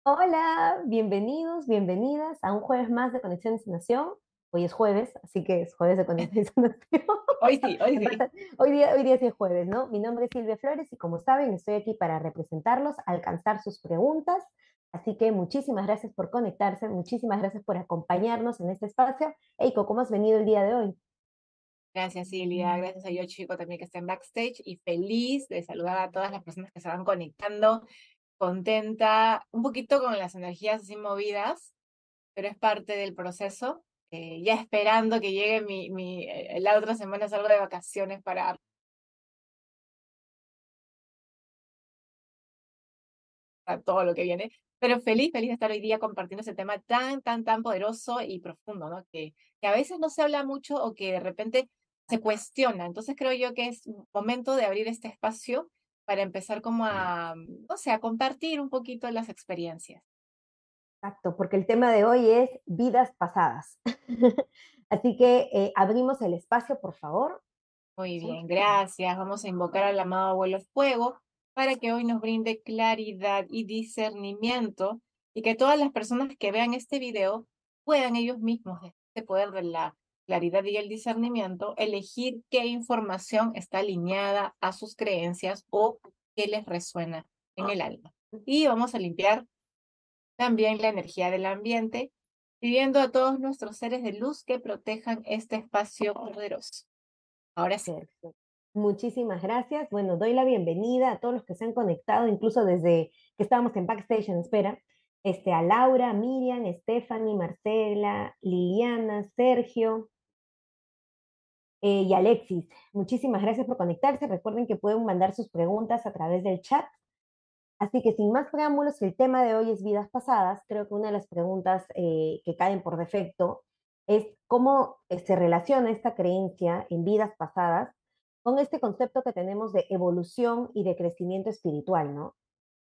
Hola, bienvenidos, bienvenidas a un jueves más de Conexiones en Nación. Hoy es jueves, así que es jueves de Conexiones en Nación. Hoy sí, hoy Me sí. pasa- Hoy día sí es jueves, ¿no? Mi nombre es Silvia Flores y como saben, estoy aquí para representarlos, alcanzar sus preguntas. Así que muchísimas gracias por conectarse, muchísimas gracias por acompañarnos en este espacio. Eiko, ¿cómo has venido el día de hoy? Gracias, Silvia. Gracias a yo, chico, también que está en backstage. Y feliz de saludar a todas las personas que se van conectando. Contenta, un poquito con las energías así movidas, pero es parte del proceso. Ya esperando que llegue la otra semana salgo de vacaciones para todo lo que viene. Pero feliz, feliz de estar hoy día compartiendo ese tema tan, tan, tan poderoso y profundo, ¿no? Que a veces no se habla mucho o que de repente se cuestiona. Entonces creo yo que es momento de abrir este espacio para empezar como a, no sé, a compartir un poquito las experiencias. Exacto, porque el tema de hoy es vidas pasadas. Así que abrimos el espacio, por favor. Muy bien, gracias. Vamos a invocar al amado abuelo fuego para que hoy nos brinde claridad y discernimiento y que todas las personas que vean este video puedan ellos mismos, desde este poder de la claridad y el discernimiento, elegir qué información está alineada a sus creencias o qué les resuena en el alma. Y vamos a limpiar también la energía del ambiente, pidiendo a todos nuestros seres de luz que protejan este espacio poderoso. Ahora sí. Perfecto. Muchísimas gracias. Bueno, doy la bienvenida a todos los que se han conectado, incluso desde que estábamos en backstage en espera. A Laura, Miriam, Stephanie, Marcela, Liliana, Sergio y Alexis. Muchísimas gracias por conectarse. Recuerden que pueden mandar sus preguntas a través del chat. Así que sin más preámbulos, el tema de hoy es vidas pasadas. Creo que una de las preguntas que caen por defecto es cómo se relaciona esta creencia en vidas pasadas con este concepto que tenemos de evolución y de crecimiento espiritual, ¿no?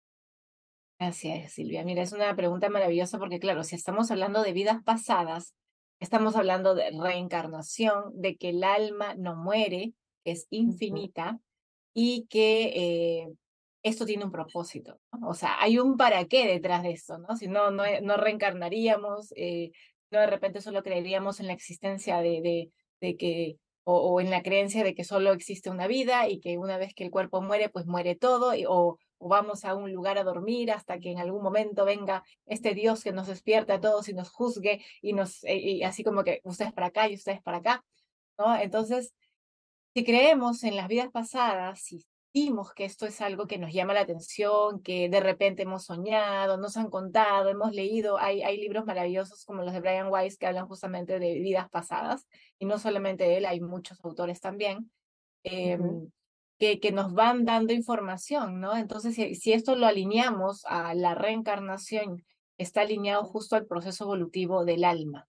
Gracias, Silvia. Mira, es una pregunta maravillosa porque, claro, si estamos hablando de vidas pasadas, estamos hablando de reencarnación, de que el alma no muere, que es Ujú. infinita y que esto tiene un propósito, ¿no? O sea, hay un para qué detrás de esto, ¿no? Si no, no reencarnaríamos, no de repente solo creeríamos en la existencia de que, o en la creencia de que solo existe una vida y que una vez que el cuerpo muere, pues muere todo, o vamos a un lugar a dormir hasta que en algún momento venga este Dios que nos despierte a todos y nos juzgue y así como que ustedes para acá y ustedes para acá, ¿no? Entonces, si creemos en las vidas pasadas, si sentimos que esto es algo que nos llama la atención, que de repente hemos soñado, nos han contado, hemos leído, hay libros maravillosos como los de Brian Weiss que hablan justamente de vidas pasadas, y no solamente de él, hay muchos autores también, eh, Ujú. que nos van dando información, ¿no? Entonces, si esto lo alineamos a la reencarnación, está alineado justo al proceso evolutivo del alma.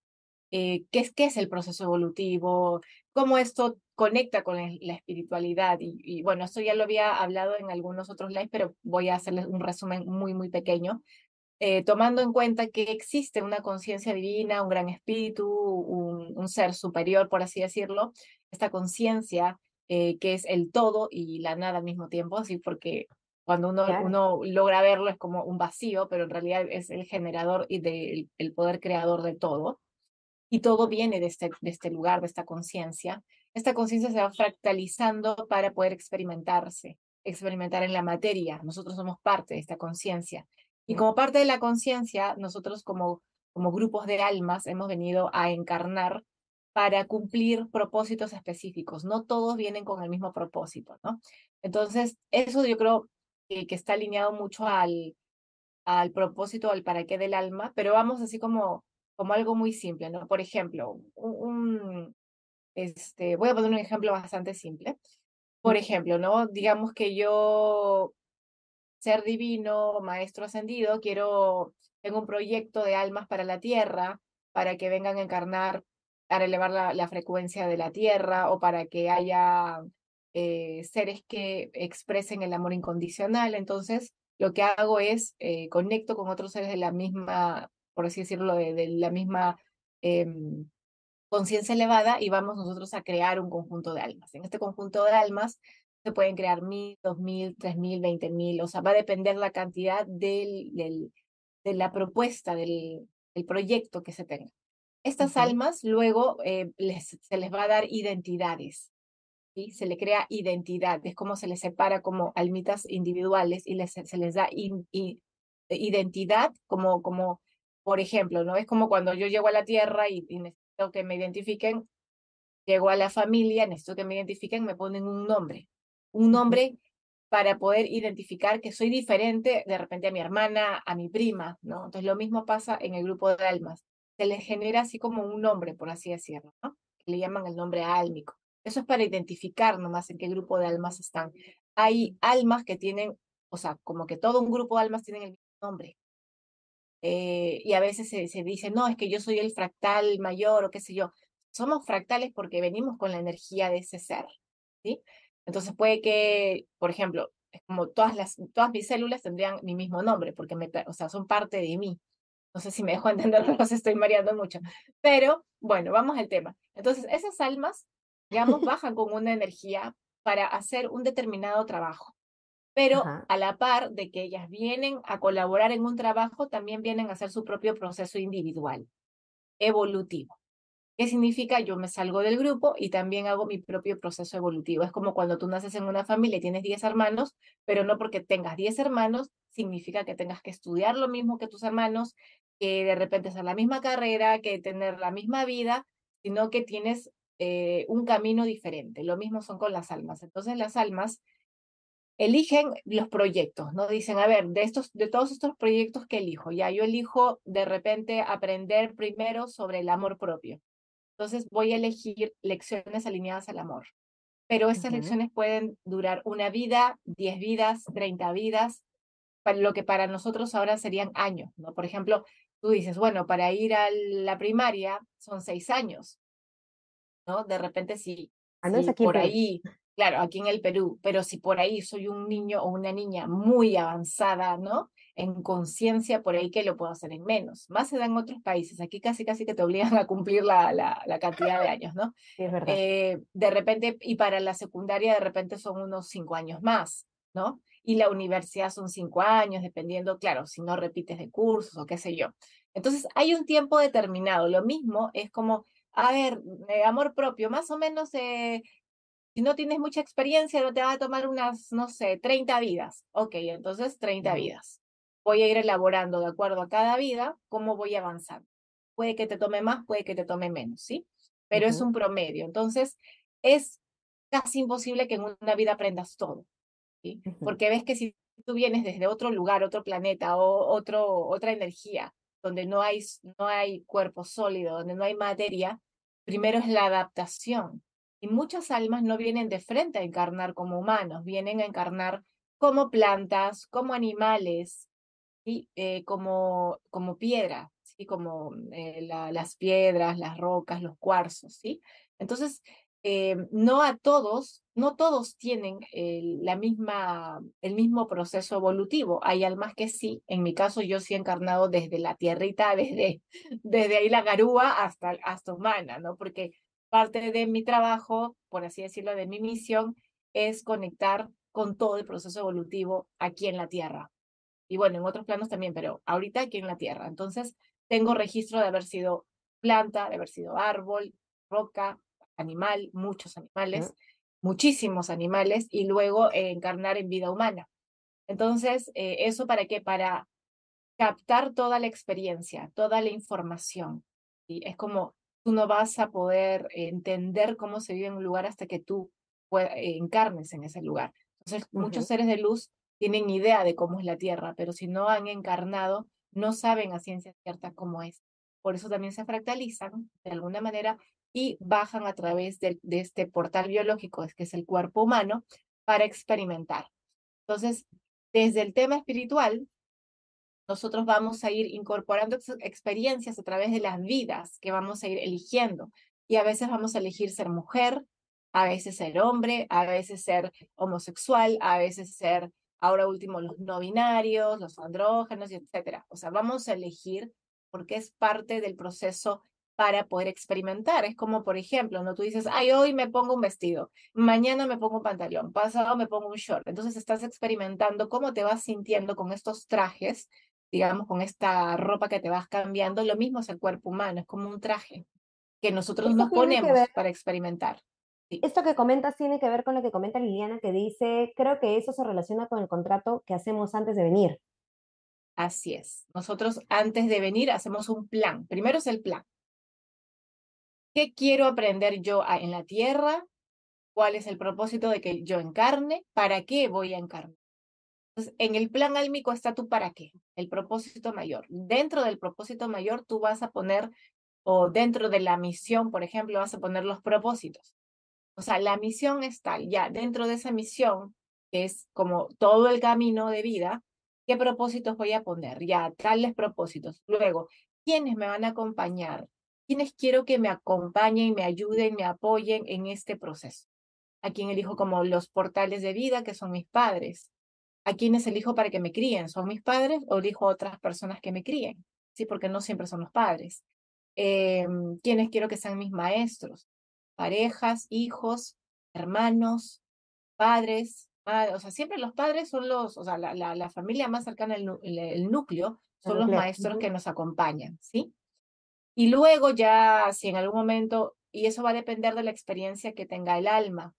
Qué es el proceso evolutivo, cómo esto conecta con la espiritualidad. Bueno, esto ya lo había hablado en algunos otros lives, pero voy a hacerles un resumen muy, muy pequeño. Tomando en cuenta que existe una conciencia divina, un gran espíritu, un ser superior, por así decirlo, esta conciencia que es el todo y la nada al mismo tiempo, así porque cuando Claro, uno logra verlo es como un vacío, pero en realidad es el generador y el poder creador de todo y todo viene de este lugar, de esta conciencia. Esta conciencia se va fractalizando para poder experimentar en la materia. Nosotros somos parte de esta conciencia. Y ¿no? como parte de la conciencia, nosotros como grupos de almas hemos venido a encarnar para cumplir propósitos específicos. No todos vienen con el mismo propósito, ¿no? Entonces, eso yo creo que está alineado mucho al propósito, al para qué del alma, pero vamos así como algo muy simple, ¿no? Por ejemplo, voy a poner un ejemplo bastante simple. Por Ujú. ejemplo, ¿no? Digamos que yo, ser divino, maestro ascendido, tengo un proyecto de almas para la tierra, para que vengan a encarnar, para elevar la frecuencia de la tierra o para que haya seres que expresen el amor incondicional. Entonces, lo que hago es conecto con otros seres de la misma, por así decirlo, de la misma conciencia elevada y vamos nosotros a crear un conjunto de almas. En este conjunto de almas se pueden crear 1000, 2000, 3000, 20000, o sea, va a depender la cantidad de la propuesta del proyecto que se tenga. Estas Ujú, almas luego se les va a dar identidades, ¿sí? Se le crea identidad, es como se les separa como almitas individuales y se les da identidad como, por ejemplo, ¿no? Es como cuando yo llego a la Tierra y necesito que me identifiquen, llego a la familia, necesito que me identifiquen, me ponen un ujú, nombre para poder identificar que soy diferente de repente a mi hermana, a mi prima, ¿no? Entonces lo mismo pasa en el grupo de almas. Se les genera así como un nombre, por así decirlo, ¿no? Que le llaman el nombre álmico. Eso es para identificar nomás en qué grupo de almas están. Hay almas que tienen, o sea, como que todo un grupo de almas tienen el mismo nombre. Y a veces se dice, no, es que yo soy el fractal mayor o qué sé yo. Somos fractales porque venimos con la energía de ese ser, ¿sí? Entonces puede que, por ejemplo, es como todas mis células tendrían mi mismo nombre, porque o sea, son parte de mí. No sé si me dejo entender, pero se estoy mareando mucho. Pero bueno, vamos al tema. Entonces, esas almas, digamos, bajan con una energía para hacer un determinado trabajo, pero ajá, a la par de que ellas vienen a colaborar en un trabajo, también vienen a hacer su propio proceso individual, evolutivo. ¿Qué significa? Yo me salgo del grupo y también hago mi propio proceso evolutivo. Es como cuando tú naces en una familia y tienes 10 hermanos, pero no porque tengas 10 hermanos significa que tengas que estudiar lo mismo que tus hermanos, que de repente hacer la misma carrera, que tener la misma vida, sino que tienes un camino diferente. Lo mismo son con las almas. Entonces las almas eligen los proyectos, ¿no? Dicen, a ver, de todos estos proyectos que elijo, ya yo elijo de repente aprender primero sobre el amor propio. Entonces voy a elegir lecciones alineadas al amor. Pero estas ujú. lecciones pueden durar una vida, 10 vidas, 30 vidas, para lo que para nosotros ahora serían años, ¿no? Por ejemplo, tú dices, bueno, para ir a la primaria son 6 años, ¿no? De repente Ah, no es si aquí en por Perú. ahí, claro, aquí en el Perú, pero si por ahí soy un niño o una niña muy avanzada, ¿no? En conciencia, por ahí que lo puedo hacer en menos. Más se da en otros países, aquí casi casi que te obligan a cumplir la cantidad de años, ¿no? Sí, es verdad. De repente, y para la secundaria de repente son unos 5 años más, ¿no? Y la universidad son 5 años, dependiendo, claro, si no repites de cursos o qué sé yo. Entonces, hay un tiempo determinado. Lo mismo es como, a ver, amor propio, más o menos, si no tienes mucha experiencia, no te va a tomar unas, no sé, 30 vidas. Ok, entonces 30 Ujú, vidas. Voy a ir elaborando de acuerdo a cada vida cómo voy avanzando. Puede que te tome más, puede que te tome menos, ¿sí? Pero es ujú, un promedio. Entonces, es casi imposible que en una vida aprendas todo, ¿sí? ujú, Porque ves que si tú vienes desde otro lugar, otro planeta o otra energía, donde no hay cuerpo sólido, donde no hay materia, primero es la adaptación. Y muchas almas no vienen de frente a encarnar como humanos, vienen a encarnar como plantas, como animales, ¿sí? Como piedra, ¿sí? Como las piedras, las rocas, los cuarzos, ¿sí? Entonces, no todos tienen el mismo proceso evolutivo. Hay almas que sí, en mi caso yo sí he encarnado desde la tierrita, desde ahí la garúa hasta humana, ¿no? Porque parte de mi trabajo, por así decirlo, de mi misión, es conectar con todo el proceso evolutivo aquí en la Tierra y bueno, en otros planos también, pero ahorita aquí en la Tierra. Entonces, tengo registro de haber sido planta, de haber sido árbol, roca, animal, muchos animales, ujú, muchísimos animales, y luego encarnar en vida humana. Entonces, ¿eso para qué? Para captar toda la experiencia, toda la información. Y es como tú no vas a poder entender cómo se vive en un lugar hasta que tú encarnes en ese lugar. Entonces, muchos ujú. seres de luz tienen idea de cómo es la Tierra, pero si no han encarnado, no saben a ciencia cierta cómo es. Por eso también se fractalizan de alguna manera y bajan a través de este portal biológico, que es el cuerpo humano, para experimentar. Entonces, desde el tema espiritual, nosotros vamos a ir incorporando experiencias a través de las vidas que vamos a ir eligiendo. Y a veces vamos a elegir ser mujer, a veces ser hombre, a veces ser homosexual, a veces ser, ahora último, los no binarios, los andrógenos, y etcétera. O sea, vamos a elegir porque es parte del proceso para poder experimentar. Es como, por ejemplo, no tú dices, ay, hoy me pongo un vestido, mañana me pongo un pantalón, pasado me pongo un short. Entonces estás experimentando cómo te vas sintiendo con estos trajes digamos, con esta ropa que te vas cambiando, lo mismo es el cuerpo humano, es como un traje que nosotros Esto nos tiene que ver, ponemos para experimentar. Sí, esto que comentas tiene que ver con lo que comenta Liliana, que dice, creo que eso se relaciona con el contrato que hacemos antes de venir. así es. Nosotros antes de venir hacemos un plan. Primero es el plan. ¿Qué quiero aprender yo en la tierra? ¿Cuál es el propósito de que yo encarne? ¿Para qué voy a encarnar? Entonces, en el plan álmico está tu para qué, el propósito mayor. Dentro del propósito mayor tú vas a poner, o dentro de la misión, por ejemplo, vas a poner los propósitos. O sea, la misión es tal, ya dentro de esa misión, que es como todo el camino de vida, ¿qué propósitos voy a poner? Ya, tales propósitos. Luego, ¿quiénes me van a acompañar? ¿Quiénes quiero que me acompañen, me ayuden, me apoyen en este proceso? ¿A quién elijo como los portales de vida, que son mis padres? ¿A quiénes elijo para que me críen? ¿Son mis padres o elijo a otras personas que me críen? Sí, porque no siempre son los padres. ¿Quiénes quiero que sean mis maestros? Parejas, hijos, hermanos, padres, o sea, siempre los padres son los, o sea, la familia más cercana, el núcleo, La son los nuclear. maestros Ujú. que nos acompañan, ¿sí? Y luego ya, si en algún momento, y eso va a depender de la experiencia que tenga el alma,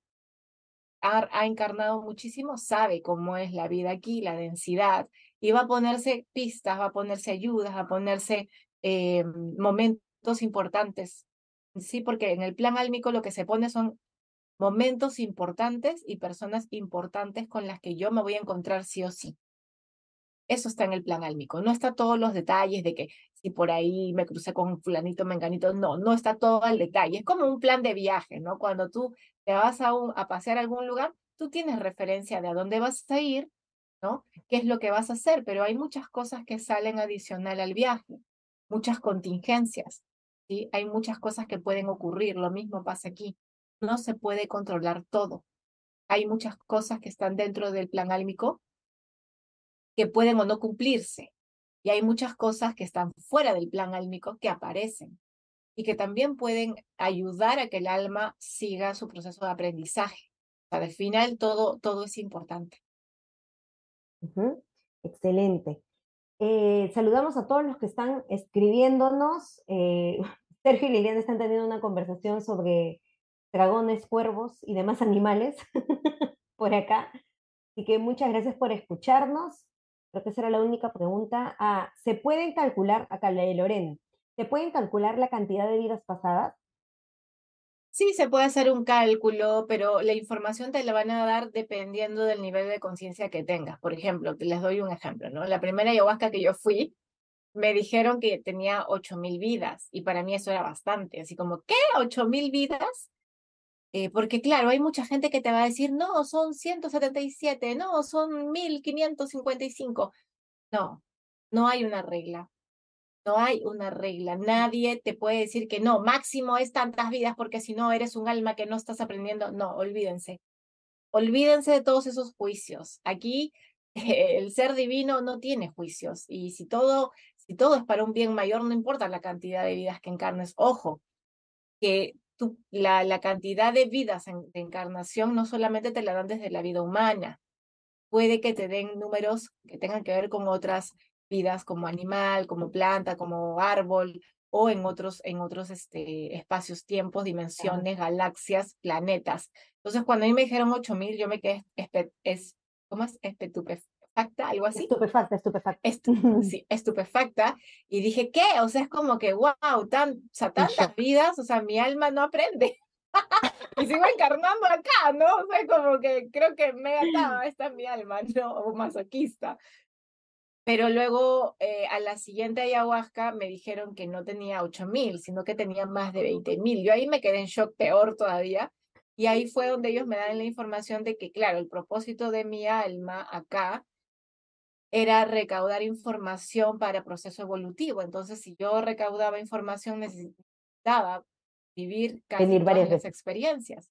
ha encarnado muchísimo, sabe cómo es la vida aquí, la densidad, y va a ponerse pistas, va a ponerse ayudas, va a ponerse momentos importantes, ¿sí? Porque en el plan álmico lo que se pone son momentos importantes y personas importantes con las que yo me voy a encontrar sí o sí. Eso está en el plan álmico. No está todos los detalles de que si por ahí me crucé con fulanito, menganito. No, no está todo el detalle. Es como un plan de viaje, ¿no? Cuando tú te vas a pasear a algún lugar, tú tienes referencia de a dónde vas a ir, ¿no? ¿Qué es lo que vas a hacer? Pero hay muchas cosas que salen adicional al viaje, muchas contingencias, ¿sí? Hay muchas cosas que pueden ocurrir. Lo mismo pasa aquí. No se puede controlar todo. Hay muchas cosas que están dentro del plan álmico que pueden o no cumplirse. Y hay muchas cosas que están fuera del plan álmico que aparecen y que también pueden ayudar a que el alma siga su proceso de aprendizaje. O sea, al final todo es importante. Ujú. Excelente. Saludamos a todos los que están escribiéndonos. Sergio y Liliana están teniendo una conversación sobre dragones, cuervos y demás animales por acá. Así que muchas gracias por escucharnos. Creo que esa era la única pregunta. Ah, ¿se pueden calcular, acá la de Lorena, ¿se pueden calcular la cantidad de vidas pasadas? Sí, se puede hacer un cálculo, pero la información te la van a dar dependiendo del nivel de conciencia que tengas. Por ejemplo, te les doy un ejemplo, ¿no? La primera ayahuasca que yo fui, me dijeron que tenía 8.000 vidas y para mí eso era bastante, así como, ¿qué? ¿8.000 vidas? Porque claro, hay mucha gente que te va a decir, no, son 177, no, son 1.555. No, no hay una regla, no hay una regla. Nadie te puede decir que no, máximo es tantas vidas porque si no eres un alma que no estás aprendiendo. No, olvídense. Olvídense de todos esos juicios. Aquí el ser divino no tiene juicios y si todo es para un bien mayor, no importa la cantidad de vidas que encarnes. Ojo, que la cantidad de vidas de encarnación no solamente te la dan desde la vida humana, puede que te den números que tengan que ver con otras vidas como animal, como planta, como árbol, o en otros espacios, tiempos, Claro. dimensiones, galaxias, planetas. Entonces, cuando a mí me dijeron 8.000, yo me quedé, ¿cómo es? Estupefacta, algo así. Estupefacta, estupefacta. Sí, estupefacta, y dije, ¿qué? O sea, es como que, wow, o sea, En tantas shock. vidas, o sea, mi alma no aprende, y sigo encarnando acá, ¿no? O sea, como que creo que me ataba esta mi alma, ¿no? O masoquista. Pero luego, a la siguiente ayahuasca, me dijeron que no tenía 8.000, sino que tenía más de 20.000. Yo ahí me quedé en shock peor todavía, y ahí fue donde ellos me dan la información de que, claro, el propósito de mi alma acá era recaudar información para proceso evolutivo. Entonces, si yo recaudaba información, necesitaba vivir casi Venir todas varias las veces. experiencias.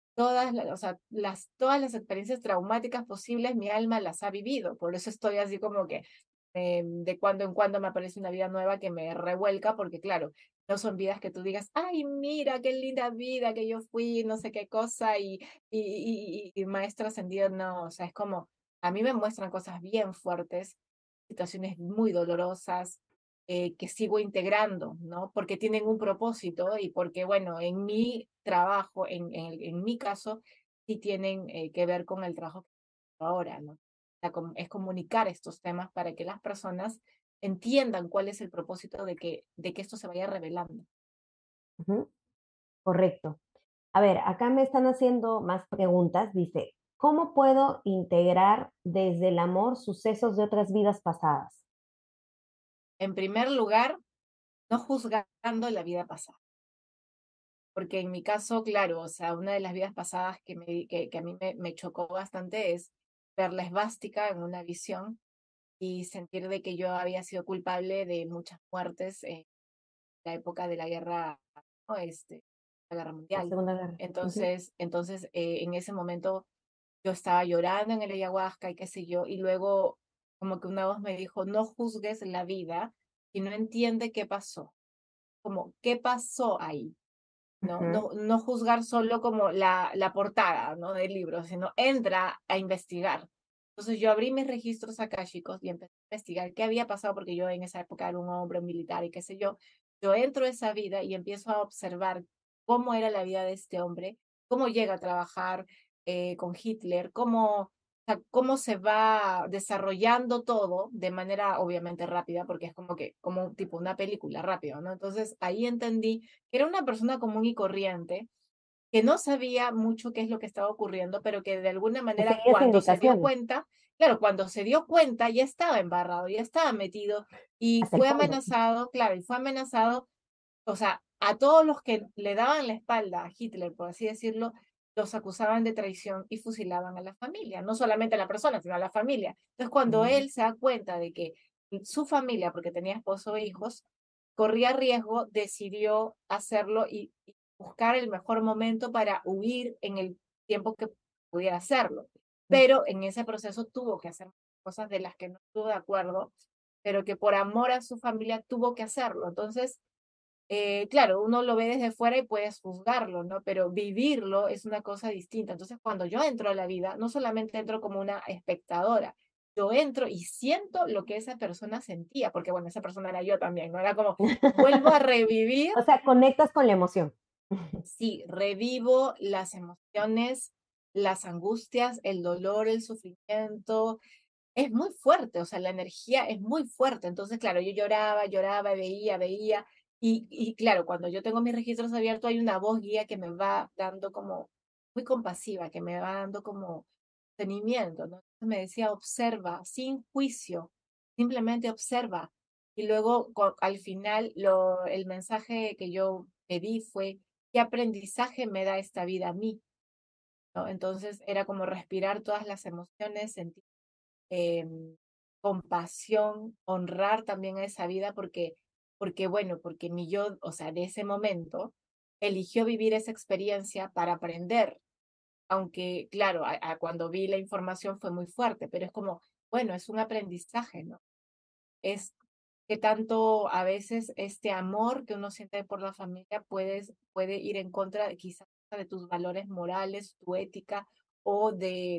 O sea, todas las experiencias traumáticas posibles, mi alma las ha vivido. Por eso estoy así como que de cuando en cuando me aparece una vida nueva que me revuelca, porque claro, no son vidas que tú digas, ay, mira, qué linda vida que yo fui, no sé qué cosa, y maestro ascendido, no, o sea, es como, a mí me muestran cosas bien fuertes situaciones muy dolorosas que sigo integrando, ¿no? Porque tienen un propósito y porque, bueno, en mi trabajo, en mi caso, sí tienen que ver con el trabajo que hago ahora, ¿no? Es comunicar estos temas para que las personas entiendan cuál es el propósito de que esto se vaya revelando. Ujú, correcto. A ver, acá me están haciendo más preguntas. Dice, ¿cómo puedo integrar desde el amor sucesos de otras vidas pasadas? En primer lugar, no juzgando la vida pasada. Porque en mi caso, claro, o sea, una de las vidas pasadas que a mí me chocó bastante es ver la esvástica en una visión y sentir de que yo había sido culpable de muchas muertes en la época de la guerra, ¿no? La guerra La mundial. Segunda Guerra. Ujú, Entonces, en ese momento yo estaba llorando en el ayahuasca y qué sé yo, y luego como que una voz me dijo, no juzgues la vida y no entiende qué pasó, como qué pasó ahí. ¿No? ujú, No juzgar solo como la portada, ¿no? Del libro, sino entra a investigar. Entonces yo abrí mis registros akáshicos y empecé a investigar qué había pasado, porque yo en esa época era un hombre militar y qué sé yo. Yo entro a esa vida y empiezo a observar cómo era la vida de este hombre, cómo llega a trabajar con Hitler, cómo se va desarrollando todo de manera obviamente rápida, porque es como que, como tipo una película rápido, ¿no? Entonces ahí entendí que era una persona común y corriente, que no sabía mucho qué es lo que estaba ocurriendo, pero que de alguna que manera seguías cuando se dio indicaciones cuenta, claro, cuando se dio cuenta ya estaba embarrado, ya estaba metido y hasta el fue fondo. amenazado, claro, y fue amenazado, o sea, a todos los que le daban la espalda a Hitler, por así decirlo, los acusaban de traición y fusilaban a la familia, no solamente a la persona, sino a la familia. Entonces, cuando Mm, él se da cuenta de que su familia, porque tenía esposo e hijos, corría riesgo, decidió hacerlo y buscar el mejor momento para huir en el tiempo que pudiera hacerlo. mm, Pero en ese proceso tuvo que hacer cosas de las que no estuvo de acuerdo, pero que por amor a su familia tuvo que hacerlo. Entonces, claro, uno lo ve desde fuera y puedes juzgarlo, ¿no? Pero vivirlo es una cosa distinta. Entonces, cuando yo entro a la vida, no solamente entro como una espectadora, yo entro y siento lo que esa persona sentía, porque bueno, esa persona era yo también, ¿no? Era como, vuelvo a revivir, O sea, conectas con la emoción. sí, revivo las emociones, las angustias, el dolor, el sufrimiento, es muy fuerte, o sea, la energía es muy fuerte. Entonces, claro, yo lloraba, lloraba, veía, y claro, cuando yo tengo mis registros abiertos, hay una voz guía que me va dando como, muy compasiva, que me va dando como tenimiento, ¿no? Entonces me decía, observa, sin juicio, simplemente observa. Y luego, al final, el mensaje que yo pedí fue, ¿qué aprendizaje me da esta vida a mí? ¿No? Entonces, era como respirar todas las emociones, sentir eh, compasión, honrar también a esa vida porque bueno, porque mi yo, o sea, de ese momento, eligió vivir esa experiencia para aprender, aunque claro, cuando vi la información fue muy fuerte, pero es como, bueno, es un aprendizaje, ¿no? Es que tanto a veces este amor que uno siente por la familia puede ir en contra quizás de tus valores morales, tu ética o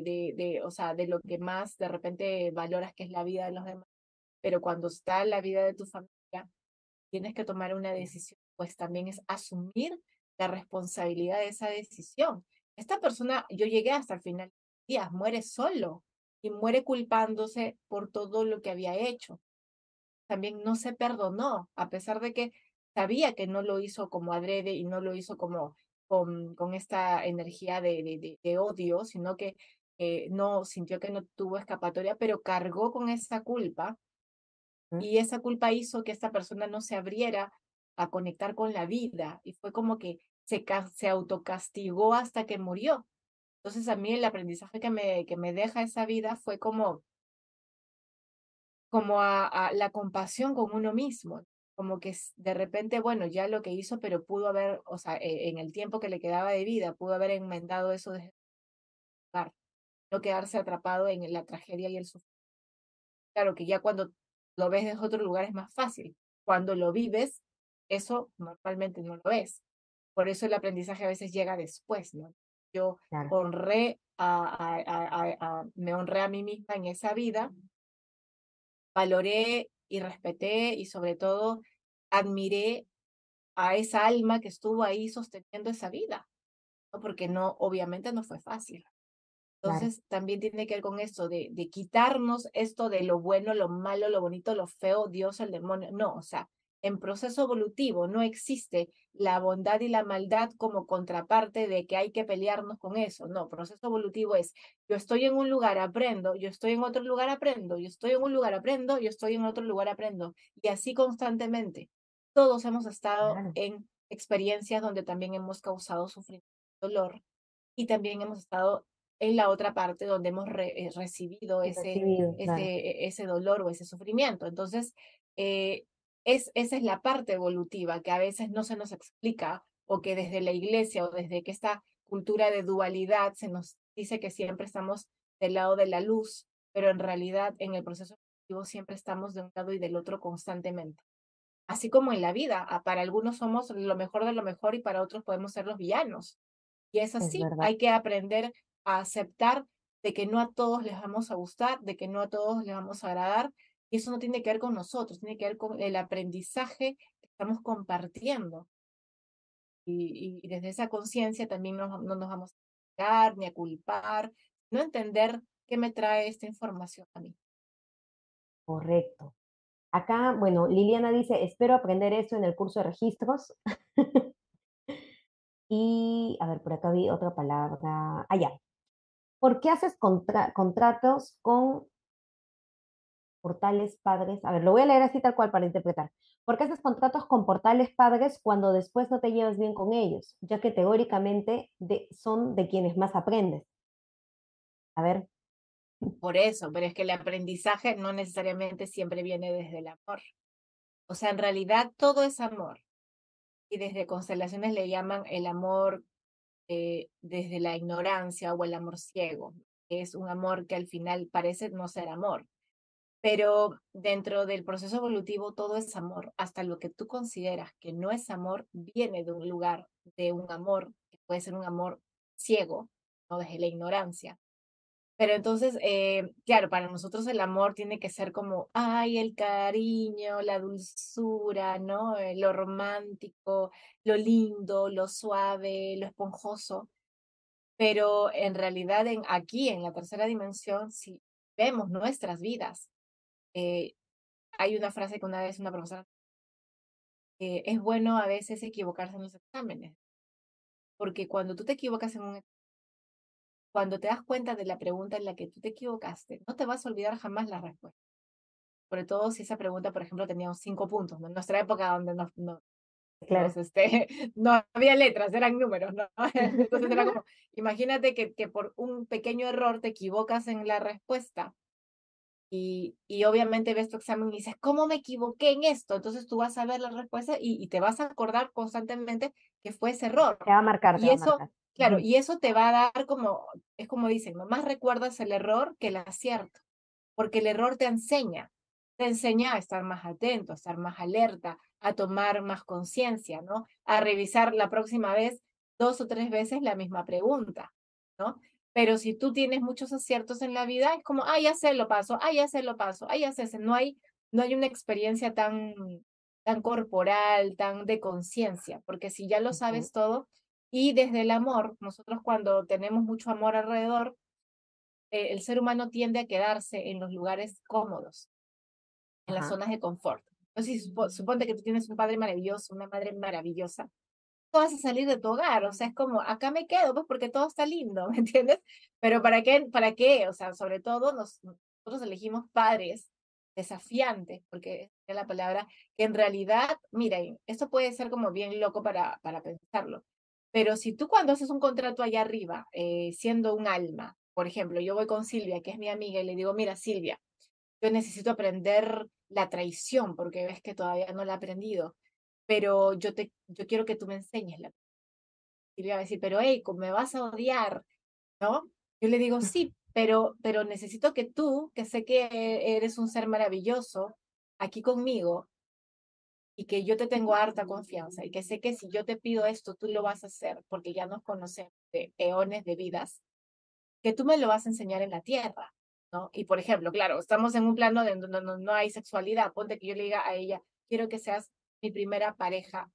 o sea, de lo que más de repente valoras que es la vida de los demás. Pero cuando está la vida de tu familia, tienes que tomar una decisión, pues también es asumir la responsabilidad de esa decisión. Esta persona, yo llegué hasta el final de días, muere solo y muere culpándose por todo lo que había hecho. También no se perdonó, a pesar de que sabía que no lo hizo como adrede y no lo hizo como con esta energía de odio, sino que no sintió que no tuvo escapatoria, pero cargó con esa culpa Mm, y esa culpa hizo que esta persona no se abriera a conectar con la vida y fue como que se autocastigó hasta que murió. Entonces a mí el aprendizaje que me deja esa vida fue como a la compasión con uno mismo, como que de repente, bueno, ya lo que hizo, pero pudo haber, o sea, en el tiempo que le quedaba de vida, pudo haber enmendado eso de lugar, no quedarse atrapado en la tragedia y el sufrimiento. Claro que ya cuando lo ves desde otro lugar es más fácil. Cuando lo vives, eso normalmente no lo es. Por eso el aprendizaje a veces llega después, ¿no? Yo claro. honré me honré a mí misma en esa vida valoré y respeté y sobre todo admiré a esa alma que estuvo ahí sosteniendo esa vida, ¿no? Porque no, obviamente no fue fácil. Claro, Entonces, también tiene que ver con esto de quitarnos esto de lo bueno, lo malo, lo bonito, lo feo, Dios, el demonio. No, o sea, en proceso evolutivo no existe la bondad y la maldad como contraparte de que hay que pelearnos con eso. No, proceso evolutivo es, yo estoy en un lugar, aprendo, yo estoy en otro lugar, aprendo, yo estoy en un lugar, aprendo, yo estoy en otro lugar, aprendo. Y así constantemente. Todos hemos estado claro, en experiencias donde también hemos causado sufrimiento, dolor, y también hemos estado en la otra parte donde hemos recibido recibido, claro, ese dolor o ese sufrimiento. Entonces, eh, esa es la parte evolutiva que a veces no se nos explica o que desde la iglesia o desde que esta cultura de dualidad se nos dice que siempre estamos del lado de la luz, pero en realidad en el proceso evolutivo siempre estamos de un lado y del otro constantemente. Así como en la vida, para algunos somos lo mejor de lo mejor y para otros podemos ser los villanos. Y es es así, verdad, hay que aprender a aceptar de que no a todos les vamos a gustar, de que no a todos les vamos a agradar, y eso no tiene que ver con nosotros, tiene que ver con el aprendizaje que estamos compartiendo. Y desde esa conciencia también no nos vamos a juzgar ni a culpar, no entender qué me trae esta información a mí. correcto. Acá, bueno, Liliana dice, espero aprender eso en el curso de registros. Y, a ver, por acá vi otra palabra. Ah, ya. ¿Por qué haces contratos con portales padres? A ver, lo voy a leer así tal cual para interpretar. ¿Por qué haces contratos con portales padres cuando después no te llevas bien con ellos? Ya que teóricamente son de quienes más aprendes. A ver, Por eso, pero es que el aprendizaje no necesariamente siempre viene desde el amor. O sea, en realidad todo es amor. Y desde constelaciones le llaman el amor desde la ignorancia o el amor ciego, que es un amor que al final parece no ser amor. Pero dentro del proceso evolutivo todo es amor. Hasta lo que tú consideras que no es amor viene de un lugar, de un amor, que puede ser un amor ciego, no desde la ignorancia. Pero entonces, claro, para nosotros el amor tiene que ser como, ay, el cariño, la dulzura, ¿no? Lo romántico, lo lindo, lo suave, lo esponjoso. Pero en realidad aquí, en la tercera dimensión, si vemos nuestras vidas, eh, hay una frase que una vez una profesora, es bueno a veces equivocarse en los exámenes, porque cuando tú te equivocas en cuando te das cuenta de la pregunta en la que tú te equivocaste, no te vas a olvidar jamás la respuesta. Sobre todo si esa pregunta, por ejemplo, tenía 5 puntos, ¿no? En nuestra época donde claro. no había letras, eran números, ¿no? Entonces era como, imagínate que por un pequeño error te equivocas en la respuesta y obviamente ves tu examen y dices, ¿cómo me equivoqué en esto? Entonces tú vas a ver la respuesta y te vas a acordar constantemente que fue ese error. Te va a marcar, te Y va a eso, marcar. claro, Ujú. y eso te va a dar como, es como dicen, ¿no? Más recuerdas el error que el acierto, porque el error te enseña a estar más atento, a estar más alerta, a tomar más conciencia, ¿no? A revisar la próxima vez 2 o 3 veces la misma pregunta, ¿no? Pero si tú tienes muchos aciertos en la vida, es como, ah, ya sé, lo paso, ah, ya sé, lo paso, ah, ya sé, no hay una experiencia tan corporal, tan de conciencia, porque si ya lo Ujú. sabes todo, y desde el amor, nosotros cuando tenemos mucho amor alrededor, el ser humano tiende a quedarse en los lugares cómodos, en las Ajá. zonas de confort. Entonces, suponte que tú tienes un padre maravilloso, una madre maravillosa, tú vas a salir de tu hogar, o sea, es como, acá me quedo, pues porque todo está lindo, ¿me entiendes? Pero ¿para qué? ¿Para qué? O sea, sobre todo nosotros elegimos padres desafiantes, porque es la palabra, que en realidad, miren, esto puede ser como bien loco para pensarlo, pero si tú cuando haces un contrato allá arriba, siendo un alma, por ejemplo, yo voy con Silvia, que es mi amiga, y le digo, mira, Silvia, yo necesito aprender la traición, porque ves que todavía no la he aprendido, pero yo quiero que tú me enseñes la. Y le iba a decir, pero hey, me vas a odiar, ¿no? Yo le digo, sí, pero necesito que tú, que sé que eres un ser maravilloso, aquí conmigo, y que yo te tengo harta confianza, y que sé que si yo te pido esto, tú lo vas a hacer, porque ya nos conocemos de eones de vidas, que tú me lo vas a enseñar en la tierra. ¿no? Y por ejemplo, claro, estamos en un plano de donde no hay sexualidad. Ponte que yo le diga a ella, quiero que seas mi primera pareja,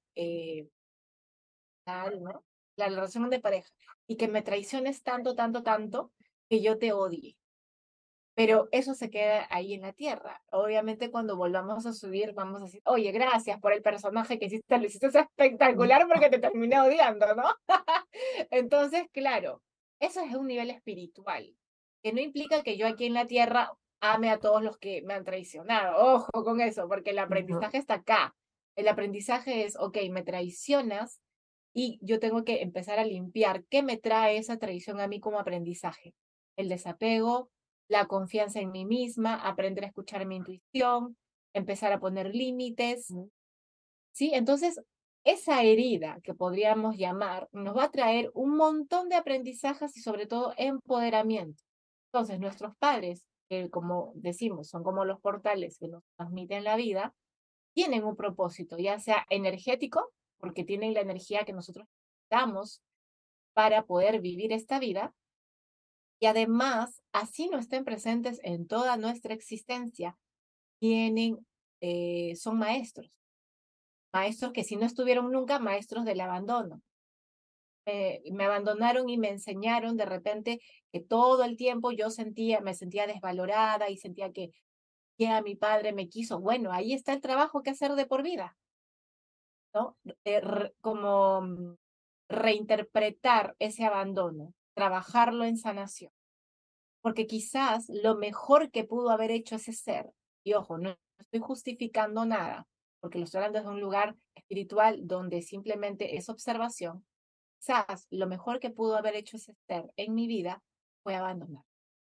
tal, ¿no? La relación de pareja. Y que me traiciones tanto, tanto, tanto, que yo te odie. Pero eso se queda ahí en la tierra. Obviamente cuando volvamos a subir vamos a decir, oye, gracias por el personaje que hiciste, lo hiciste espectacular porque te terminé odiando, ¿no? Entonces, claro, eso es un nivel espiritual, que no implica que yo aquí en la tierra ame a todos los que me han traicionado. Ojo con eso, porque el Ujú, aprendizaje está acá. El aprendizaje es, ok, me traicionas y yo tengo que empezar a limpiar. ¿Qué me trae esa traición a mí como aprendizaje? El desapego, la confianza en mí misma, aprender a escuchar mi intuición, empezar a poner límites, ujú, ¿sí? Entonces, esa herida que podríamos llamar nos va a traer un montón de aprendizajes y sobre todo empoderamiento. Entonces, nuestros padres, que como decimos, son como los portales que nos transmiten la vida, tienen un propósito, ya sea energético, porque tienen la energía que nosotros damos para poder vivir esta vida, y además, así no estén presentes en toda nuestra existencia, tienen, son maestros, maestros que si no estuvieron nunca, maestros del abandono. Me abandonaron y me enseñaron de repente que todo el tiempo yo sentía, me sentía desvalorada y sentía que a mi padre me quiso. Bueno, ahí está el trabajo que hacer de por vida, ¿no? Como reinterpretar ese abandono, trabajarlo en sanación. Porque quizás lo mejor que pudo haber hecho ese ser, y ojo, no estoy justificando nada, porque lo estoy hablando desde un lugar espiritual donde simplemente es observación, quizás lo mejor que pudo haber hecho ese ser en mi vida fue abandonar,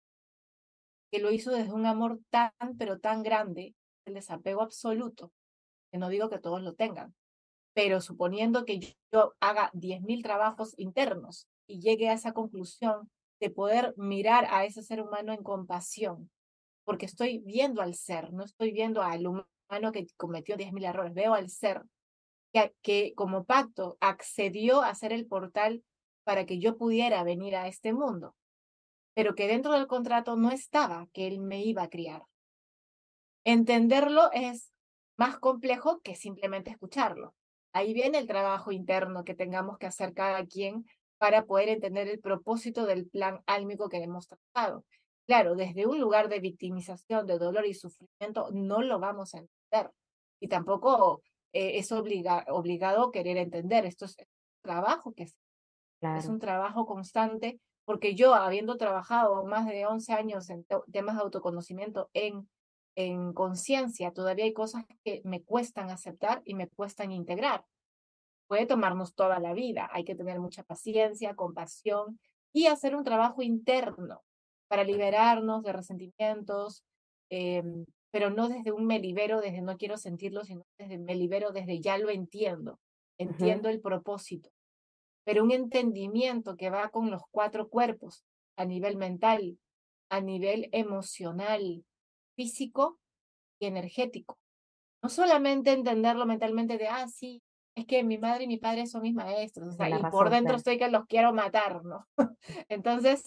que lo hizo desde un amor tan, pero tan grande, el desapego absoluto, que no digo que todos lo tengan, pero suponiendo que yo haga 10.000 trabajos internos y llegue a esa conclusión de poder mirar a ese ser humano en compasión, porque estoy viendo al ser, no estoy viendo al humano que cometió 10.000 errores, veo al ser que como pacto accedió a ser el portal para que yo pudiera venir a este mundo, pero que dentro del contrato no estaba que él me iba a criar. Entenderlo es más complejo que simplemente escucharlo. Ahí viene el trabajo interno que tengamos que hacer cada quien para poder entender el propósito del plan álmico que hemos tratado. Claro, desde un lugar de victimización, de dolor y sufrimiento, no lo vamos a entender. Y tampoco es obligado querer entender. Esto es un trabajo que es claro, un trabajo constante, porque yo, habiendo trabajado más de 11 años en temas de autoconocimiento en conciencia, todavía hay cosas que me cuestan aceptar y me cuestan integrar. Puede tomarnos toda la vida, hay que tener mucha paciencia, compasión y hacer un trabajo interno para liberarnos de resentimientos, eh, pero no desde un me libero, desde no quiero sentirlo, sino desde me libero, desde ya lo entiendo, ujú, entiendo el propósito, pero un entendimiento que va con los cuatro cuerpos, a nivel mental, a nivel emocional, físico y energético. No solamente entenderlo mentalmente de, ah, sí, es que mi madre y mi padre son mis maestros, o desde sea, la y por razón, dentro claro. estoy que los quiero matar, ¿no? Entonces,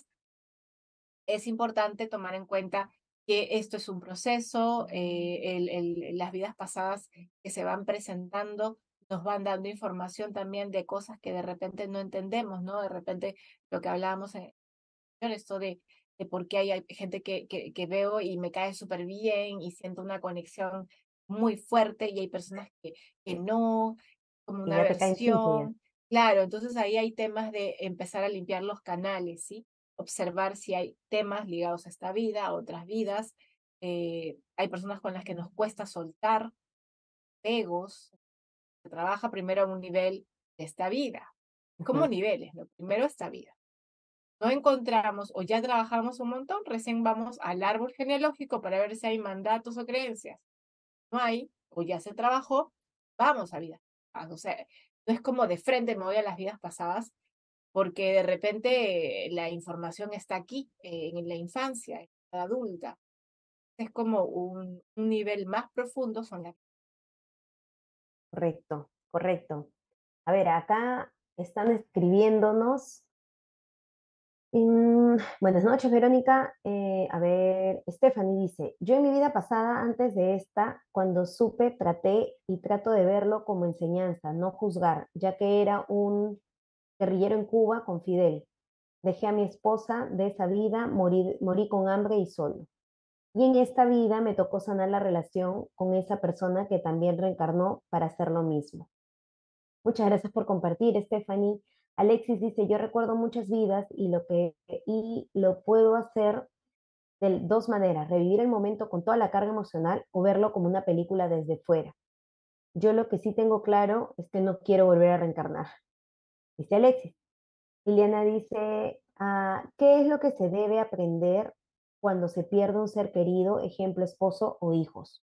es importante tomar en cuenta que esto es un proceso, las vidas pasadas que se van presentando nos van dando información también de cosas que de repente no entendemos, ¿no? De repente lo que hablábamos esto de por qué hay gente que veo y me cae súper bien y siento una conexión muy fuerte y hay personas que no, como Y una ya te caen ya. versión. Claro, entonces ahí hay temas de empezar a limpiar los canales, ¿sí? Observar si hay temas ligados a esta vida, a otras vidas. Hay personas con las que nos cuesta soltar pegos. Se trabaja primero a un nivel de esta vida. Como Ujú, niveles, ¿no? Primero esta vida no encontramos o ya trabajamos un montón, recién vamos al árbol genealógico para ver si hay mandatos o creencias. No hay, o ya se trabajó, vamos a vidas pasadas. O sea, no es como de frente me voy a las vidas pasadas, porque de repente la información está aquí, en la infancia, en la adulta. Es como un nivel más profundo, son las. correcto, correcto. A ver, acá están escribiéndonos Buenas noches, Verónica. A ver, Stephanie dice, yo en mi vida pasada, antes de esta, cuando supe, traté y trato de verlo como enseñanza, no juzgar, ya que era un guerrillero en Cuba con Fidel. Dejé a mi esposa de esa vida, morí con hambre y solo. Y en esta vida me tocó sanar la relación con esa persona que también reencarnó para hacer lo mismo. Muchas gracias por compartir, Stephanie. Alexis dice, yo recuerdo muchas vidas y lo puedo hacer de dos maneras, revivir el momento con toda la carga emocional o verlo como una película desde fuera. Yo lo que sí tengo claro es que no quiero volver a reencarnar, dice Alexis. Liliana dice, ¿qué es lo que se debe aprender cuando se pierde un ser querido, ejemplo, esposo o hijos?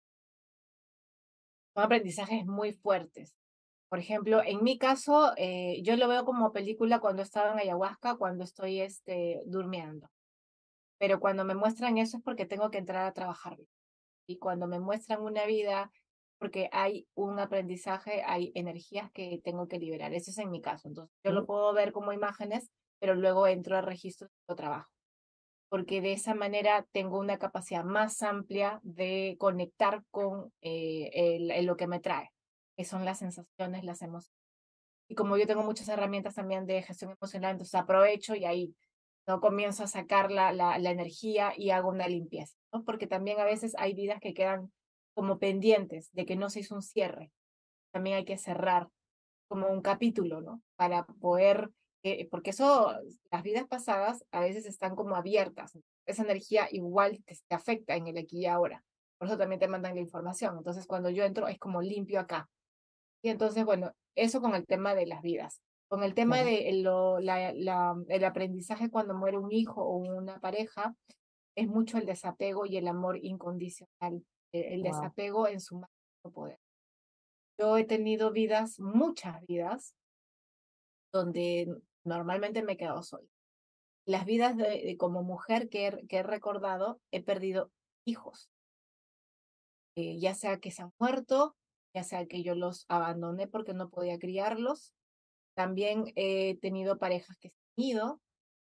Son aprendizajes muy fuertes. Por ejemplo, en mi caso, yo lo veo como película cuando estaba en ayahuasca, cuando estoy durmiendo. Pero cuando me muestran eso es porque tengo que entrar a trabajar. Y cuando me muestran una vida, porque hay un aprendizaje, hay energías que tengo que liberar. Ese es en mi caso. Entonces, yo lo ¿Mm? puedo ver como imágenes, pero luego entro a registro de trabajo. Porque de esa manera tengo una capacidad más amplia de conectar con lo que me trae, que son las sensaciones, las emociones. Y como yo tengo muchas herramientas también de gestión emocional, entonces aprovecho y ahí no comienzo a sacar la energía y hago una limpieza, ¿no? Porque también a veces hay vidas que quedan como pendientes de que no se hizo un cierre. También hay que cerrar como un capítulo, ¿no? Para poder, porque eso, las vidas pasadas a veces están como abiertas. Esa energía igual te afecta en el aquí y ahora. Por eso también te mandan la información. Entonces, cuando yo entro, es como limpio acá. Y entonces, bueno, eso con el tema de las vidas. Con el tema Claro. de el aprendizaje cuando muere un hijo o una pareja, es mucho el desapego y el amor incondicional. El Wow. desapego en su máximo poder. Yo he tenido vidas, muchas vidas, donde normalmente me he quedado sola. Las vidas como mujer que he recordado, he perdido hijos, ya sea que se han muerto, ya sea que yo los abandoné porque no podía criarlos. También he tenido parejas que se han ido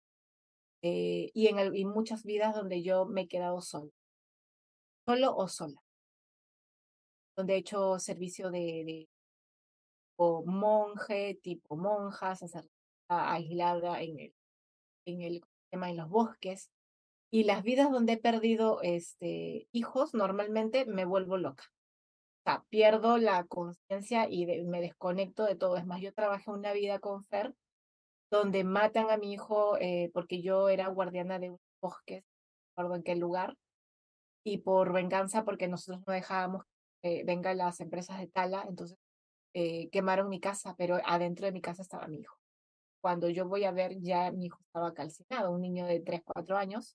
y muchas vidas donde yo me he quedado sola, solo o sola, donde he hecho servicio de tipo monje, tipo monja, sacerdotisa aislada en el tema en los bosques. Y las vidas donde he perdido hijos, normalmente me vuelvo loca. O sea, pierdo la conciencia y me desconecto de todo. Es más, yo trabajé una vida con Fer, donde matan a mi hijo porque yo era guardiana de un bosque, no recuerdo en qué lugar, y por venganza, porque nosotros no dejábamos que vengan las empresas de tala, entonces quemaron mi casa, pero adentro de mi casa estaba mi hijo. Cuando yo voy a ver, ya mi hijo estaba calcinado, un niño de 3 4 años.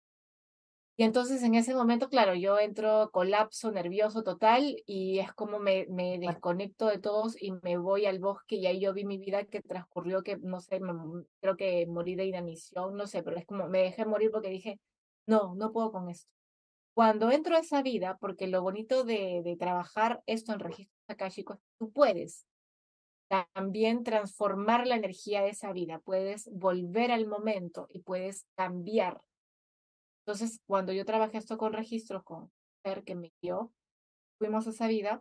Y entonces en ese momento, claro, yo entro colapso nervioso total y es como me Fuerte. desconecto de todos y me voy al bosque y ahí yo vi mi vida que transcurrió, que no sé, creo que morí de inanición, no sé, pero es como me dejé morir porque dije, no, no puedo con esto. Cuando entro a esa vida, porque lo bonito de trabajar esto en registros akáshicos, tú puedes también transformar la energía de esa vida, puedes volver al momento y puedes cambiar. Entonces, cuando yo trabajé esto con registros, con Fer que me guió, fuimos a esa vida,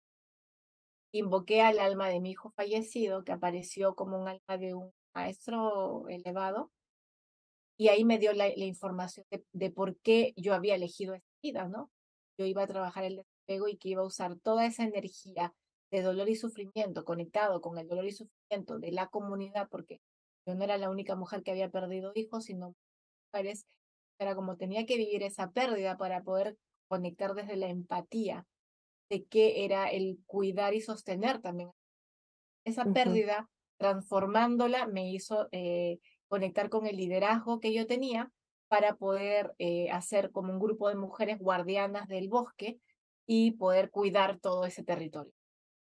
invoqué al alma de mi hijo fallecido, que apareció como un alma de un maestro elevado, y ahí me dio la información de por qué yo había elegido esta vida, ¿no? Yo iba a trabajar el desapego y que iba a usar toda esa energía de dolor y sufrimiento conectado con el dolor y sufrimiento de la comunidad, porque yo no era la única mujer que había perdido hijos, sino mujeres, era como tenía que vivir esa pérdida para poder conectar desde la empatía de qué era el cuidar y sostener también esa Ujú. pérdida, transformándola, me hizo conectar con el liderazgo que yo tenía para poder hacer como un grupo de mujeres guardianas del bosque y poder cuidar todo ese territorio.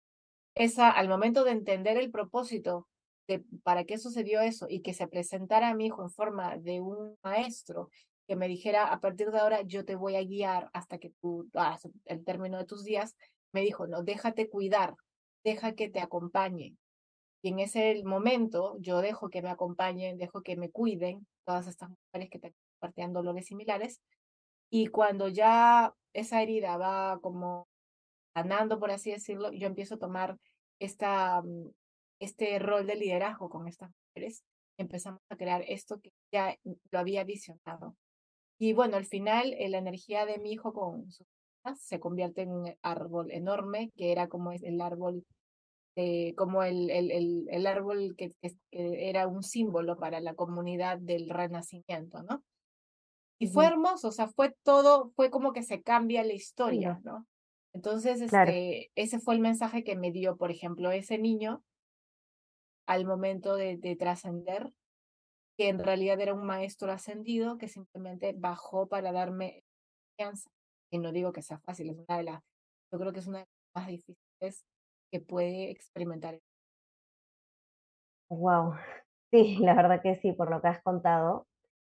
Al momento de entender el propósito de para qué sucedió eso y que se presentara a mi hijo en forma de un maestro que me dijera, a partir de ahora yo te voy a guiar hasta que tú, hasta el término de tus días, me dijo, no, déjate cuidar, deja que te acompañe, Y en ese momento yo dejo que me acompañen, dejo que me cuiden todas estas mujeres que compartían dolores similares. Y cuando ya esa herida va como sanando, por así decirlo, yo empiezo a tomar este rol de liderazgo con estas mujeres. Empezamos a crear esto que ya lo había visionado. Y bueno, al final la energía de mi hijo con sus hijas se convierte en un árbol enorme, que era como el árbol, como el árbol que era un símbolo para la comunidad del renacimiento, ¿no? Y fue Ujú. hermoso, o sea, fue todo, fue como que se cambia la historia, Lindo, ¿no? Entonces, claro. ese fue el mensaje que me dio, por ejemplo, ese niño al momento de trascender, que en realidad era un maestro ascendido que simplemente bajó para darme confianza. Y no digo que sea fácil, es una de las, yo creo que es una de las más difíciles que puede experimentar. Wow. Sí, la verdad que sí, por lo que has contado.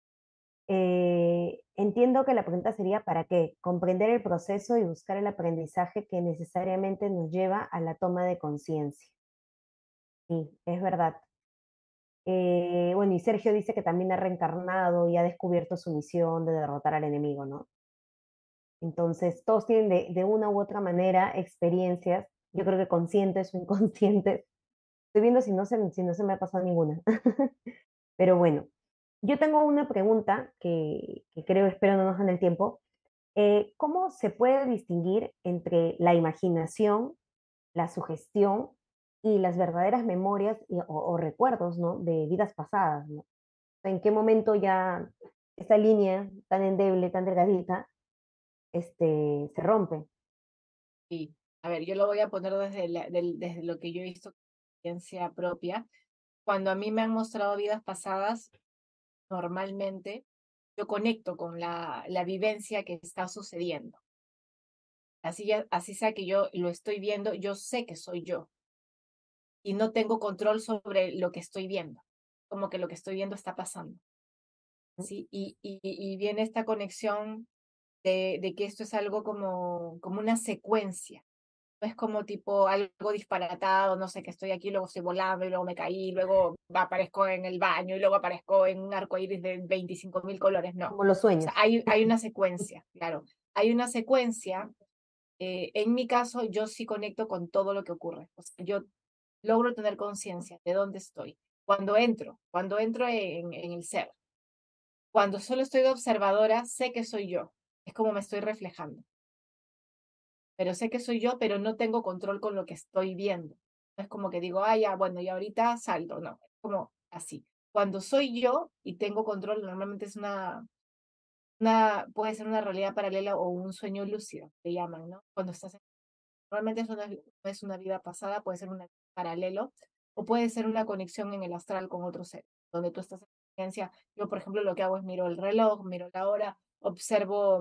Entiendo que la pregunta sería ¿para qué? Comprender el proceso y buscar el aprendizaje que necesariamente nos lleva a la toma de conciencia. Sí, es verdad. Bueno, y Sergio dice que también ha reencarnado y ha descubierto su misión de derrotar al enemigo, ¿no? Entonces, todos tienen de una u otra manera experiencias, yo creo que conscientes o inconscientes. Estoy viendo si no se me ha pasado ninguna. Pero bueno, yo tengo una pregunta que creo, espero no nos gane el tiempo. ¿Cómo se puede distinguir entre la imaginación, la sugestión y las verdaderas memorias o recuerdos, ¿no? De vidas pasadas, ¿no? ¿En qué momento ya esa línea tan endeble, tan delgadita, se rompe? Y, a ver, yo lo voy a poner desde lo que yo he visto, experiencia propia. Cuando a mí me han mostrado vidas pasadas, normalmente yo conecto con la vivencia que está sucediendo. Así sea que yo lo estoy viendo, yo sé que soy yo y no tengo control sobre lo que estoy viendo, como que lo que estoy viendo está pasando. ¿Sí? Y viene esta conexión de que esto es algo como una secuencia. No es como tipo algo disparatado, no sé, que estoy aquí, luego estoy volando y luego me caí, luego aparezco en el baño y luego aparezco en un arco iris de 25.000 colores. No. Como los O sea, sueños. hay una secuencia, claro. Hay una secuencia. En mi caso, yo sí conecto con todo lo que ocurre. O sea, yo logro tener conciencia de dónde estoy. Cuando entro en el ser. Cuando solo estoy de observadora, sé que soy yo. Es como me estoy reflejando. Pero sé que soy yo, pero no tengo control con lo que estoy viendo. No es como que digo, ah, ya, bueno, y ahorita salto. No, es como así. Cuando soy yo y tengo control, normalmente es puede ser una realidad paralela o un sueño lúcido, que llaman, ¿no? Cuando estás normalmente no es una vida pasada, puede ser un paralelo o puede ser una conexión en el astral con otro ser, donde tú estás en conciencia. Yo, por ejemplo, lo que hago es miro el reloj, miro la hora, observo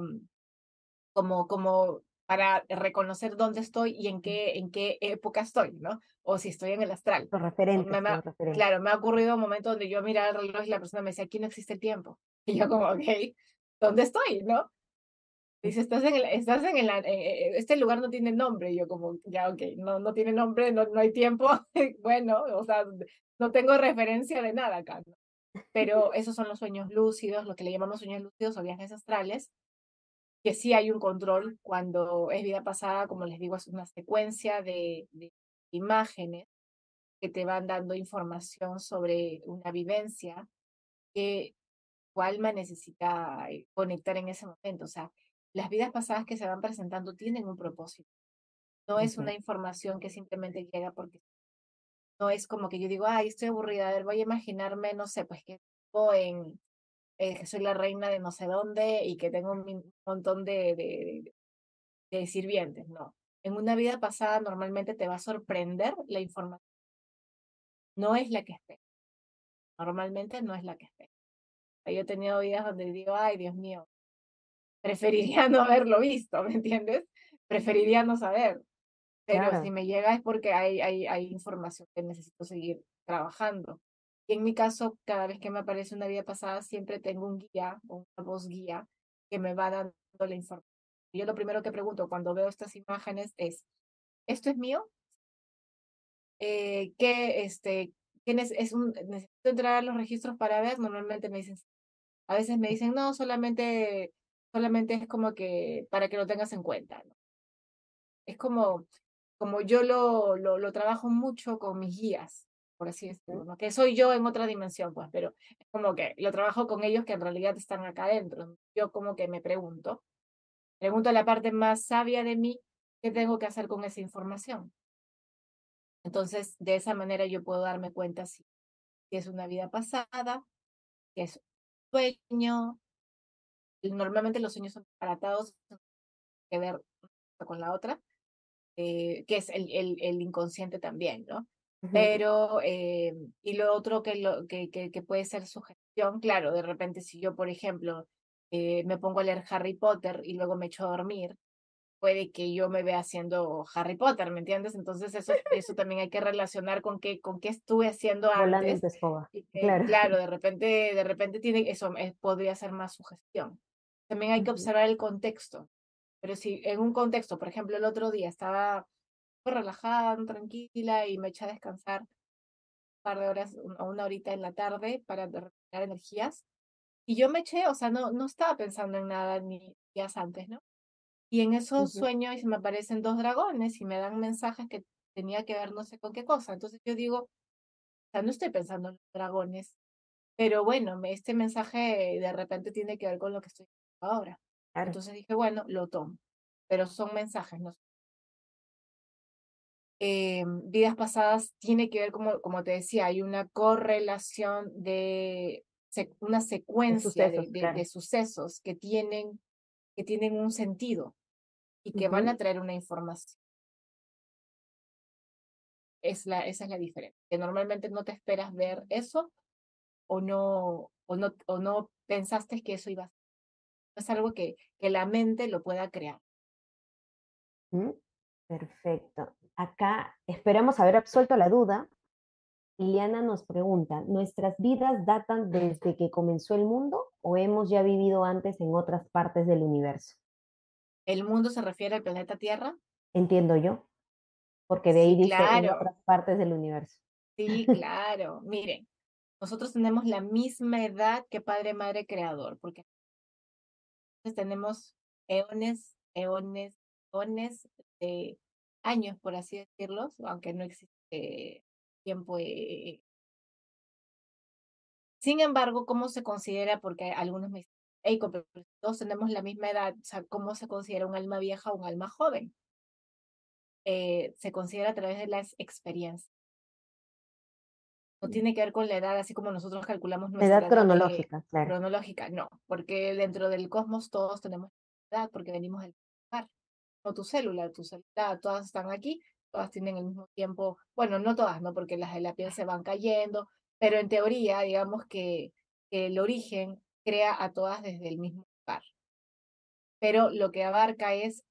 como para reconocer dónde estoy y en qué época estoy, ¿no? O si estoy en el astral. Los referentes, Me los ha- referentes. claro, me ha ocurrido un momento donde yo miraba el reloj y la persona me decía, aquí no existe el tiempo. Y yo como, ok, ¿dónde estoy, no? Dice, este lugar no tiene nombre. Y yo como, ya, ok, no tiene nombre, no hay tiempo. Bueno, o sea, no tengo referencia de nada acá, ¿no? Pero esos son los sueños lúcidos, lo que le llamamos sueños lúcidos o viajes astrales, que sí hay un control cuando es vida pasada, como les digo, es una secuencia de imágenes que te van dando información sobre una vivencia que tu alma necesita conectar en ese momento. O sea, las vidas pasadas que se van presentando tienen un propósito. No es Ujú. una información que simplemente llega porque no es como que yo digo, ay, estoy aburrida, a ver, voy a imaginarme, no sé, pues que vivo que soy la reina de no sé dónde y que tengo un montón de sirvientes. No. En una vida pasada normalmente te va a sorprender la información. No es la que esperas. Normalmente no es la que esperas. Yo he tenido vidas donde digo, ay, Dios mío, preferiría no haberlo visto, ¿me entiendes? Preferiría no saber, pero si Claro, me llega es porque hay información que necesito seguir trabajando. Y en mi caso, cada vez que me aparece una vida pasada, siempre tengo un guía o una voz guía que me va dando la información. Yo lo primero que pregunto cuando veo estas imágenes es, ¿esto es mío? necesito entrar a los registros para ver, normalmente me dicen, a veces me dicen, no, solamente es como que para que lo tengas en cuenta, ¿no? Es como yo lo trabajo mucho con mis guías, por así Ujú, decirlo, ¿no? Que soy yo en otra dimensión, pues, pero es como que lo trabajo con ellos que en realidad están acá adentro, ¿no? Yo como que me pregunto a la parte más sabia de mí, ¿qué tengo que hacer con esa información? Entonces, de esa manera yo puedo darme cuenta si es una vida pasada, que es un sueño. Normalmente los sueños son disparatados, que ver con la otra, que es el inconsciente también, ¿no? ujú. Pero, y lo otro que puede ser sugestión, claro, de repente si yo, por ejemplo, me pongo a leer Harry Potter y luego me echo a dormir, puede que yo me vea haciendo Harry Potter, ¿me entiendes? Entonces eso también hay que relacionar con qué estuve haciendo Volando en antes tu escoba, y que, claro. claro, de repente tiene eso, podría ser más sugestión. También hay que Ujú, observar el contexto, pero si en un contexto, por ejemplo, el otro día estaba relajada, tranquila y me eché a descansar un par de horas o una horita en la tarde para recuperar energías, y yo me eché, o sea, no estaba pensando en nada ni días antes, ¿no? Y en esos ujú, sueños y se me aparecen dos dragones y me dan mensajes que tenía que ver no sé con qué cosa. Entonces yo digo, o sea, no estoy pensando en los dragones, pero bueno, este mensaje de repente tiene que ver con lo que estoy haciendo ahora. claro. Entonces dije, bueno, lo tomo, pero son mensajes, ¿no? Vidas pasadas tiene que ver, como te decía, hay una correlación una De secuencia sucesos, de claro. sucesos que tienen un sentido y que van a Ujú, traer una información. Esa es la diferencia, que normalmente no te esperas ver eso o no pensaste que eso iba a ser. Es algo que la mente lo pueda crear. ujú. Perfecto. Acá esperamos haber absuelto la duda. Liliana nos pregunta, ¿nuestras vidas datan desde que comenzó el mundo o hemos ya vivido antes en otras partes del universo? ¿El mundo se refiere al planeta Tierra? Entiendo yo, porque de ahí Sí, dice en claro, otras partes del universo. sí, claro. Miren, nosotros tenemos la misma edad que Padre, Madre, Creador, porque tenemos eones, eones, eones de años, por así decirlo, aunque no existe tiempo. Sin embargo, ¿cómo se considera? Porque algunos me dicen, hey, pero todos tenemos la misma edad, o sea, ¿cómo se considera un alma vieja o un alma joven? Se considera a través de las experiencias. No tiene que ver con la edad, así como nosotros calculamos Edad nuestra edad cronológica, claro. cronológica, no, porque dentro del cosmos todos tenemos edad, porque venimos del lugar. O tu célula, todas están aquí, todas tienen el mismo tiempo, bueno, no todas, ¿no? Porque las de la piel se van cayendo, pero en teoría, digamos que el origen crea a todas desde el mismo lugar. Pero lo que abarca es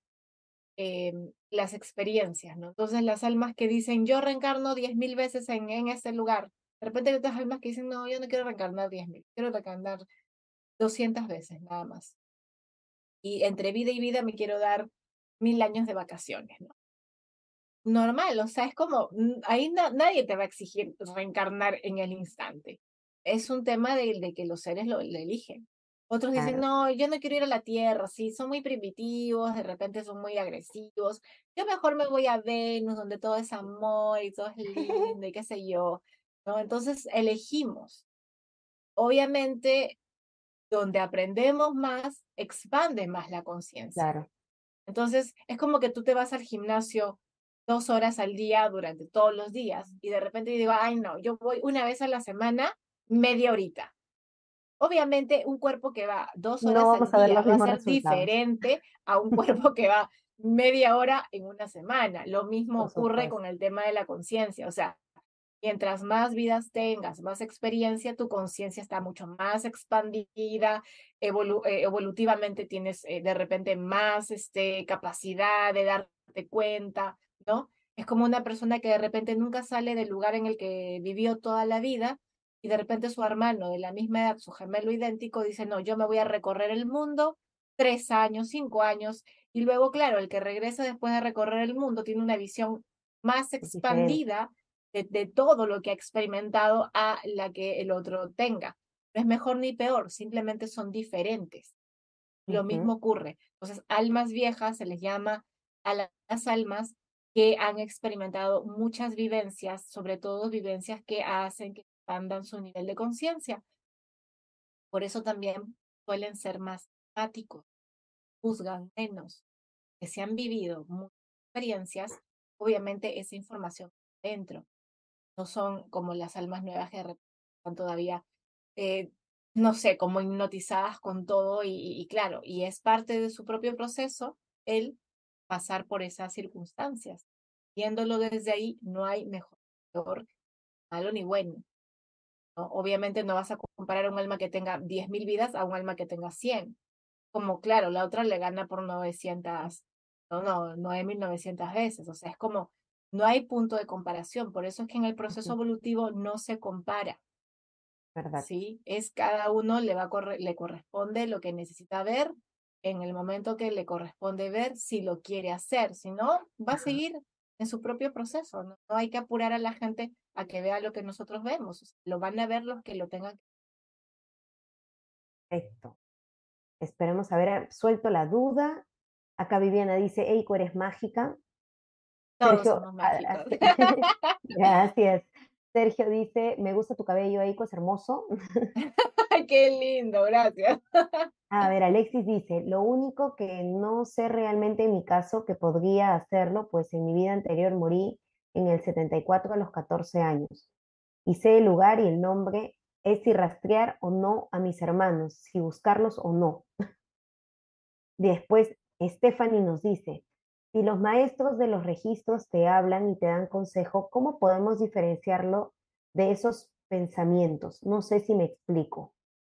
las experiencias, ¿no? Entonces las almas que dicen, yo reencarno 10.000 veces en este lugar, de repente hay otras almas que dicen, no, yo no quiero reencarnar 10.000, quiero reencarnar 200 veces nada más. Y entre vida y vida me quiero dar 1.000 años de vacaciones, ¿no? Normal, o sea, es como, ahí nadie te va a exigir reencarnar en el instante. Es un tema de que los seres lo eligen. Otros dicen, Claro. no, yo no quiero ir a la Tierra, sí, son muy primitivos, de repente son muy agresivos. Yo mejor me voy a Venus, donde todo es amor y todo es lindo y qué sé yo, ¿no? Entonces elegimos. Obviamente, donde aprendemos más, expande más la conciencia. Claro. Entonces, es como que tú te vas al gimnasio 2 horas al día durante todos los días y de repente yo digo, ay, no, yo voy una vez a la semana, media horita. Obviamente, un cuerpo que va dos No horas al vamos a ver día los va a mismos ser resultados, diferente a un cuerpo que va media hora en una semana. Lo mismo por ocurre supuesto. con el tema de la conciencia. O sea, mientras más vidas tengas, más experiencia, tu conciencia está mucho más expandida, evolutivamente tienes de repente más capacidad de darte cuenta, ¿no? Es como una persona que de repente nunca sale del lugar en el que vivió toda la vida y de repente su hermano de la misma edad, su gemelo idéntico, dice, no, yo me voy a recorrer el mundo 3 años, 5 años, y luego, claro, el que regresa después de recorrer el mundo tiene una visión más Es diferente. expandida de todo lo que ha experimentado a la que el otro tenga. No es mejor ni peor, simplemente son diferentes. Lo mismo Ujú. ocurre. Entonces, almas viejas se les llama a las almas que han experimentado muchas vivencias, sobre todo vivencias que hacen que expandan su nivel de conciencia. Por eso también suelen ser más empáticos, juzgan menos, que se han vivido muchas experiencias, obviamente esa información dentro. No son como las almas nuevas que de repente están todavía, eh, no sé, como hipnotizadas con todo y claro, y es parte de su propio proceso el pasar por esas circunstancias. Viéndolo desde ahí, no hay mejor, peor, malo ni bueno, ¿no? Obviamente no vas a comparar a un alma que tenga 10.000 vidas a un alma que tenga 100. Como claro, la otra le gana por 900, no, 9.900 veces, o sea, es como, no hay punto de comparación, por eso es que en el proceso Ujú. evolutivo no se compara, ¿Verdad? ¿sí? Es cada uno le corresponde lo que necesita ver en el momento que le corresponde ver si lo quiere hacer, si no, va a Ajá. seguir en su propio proceso, ¿no? No hay que apurar a la gente a que vea lo que nosotros vemos, o sea, lo van a ver los que lo tengan. Perfecto. Esperemos haber suelto la duda. Acá Viviana dice, Eiko, eres mágica. Todos Sergio, somos mágicos. gracias. Sergio dice, me gusta tu cabello, Eiko, es hermoso. Ay, qué lindo, gracias. A ver, Alexis dice, lo único que no sé realmente en mi caso que podría hacerlo, pues en mi vida anterior morí en el 74 a los 14 años. Y sé el lugar y el nombre, es si rastrear o no a mis hermanos, si buscarlos o no. Después, Stephanie nos dice, si los maestros de los registros te hablan y te dan consejo, ¿cómo podemos diferenciarlo de esos pensamientos? No sé si me explico.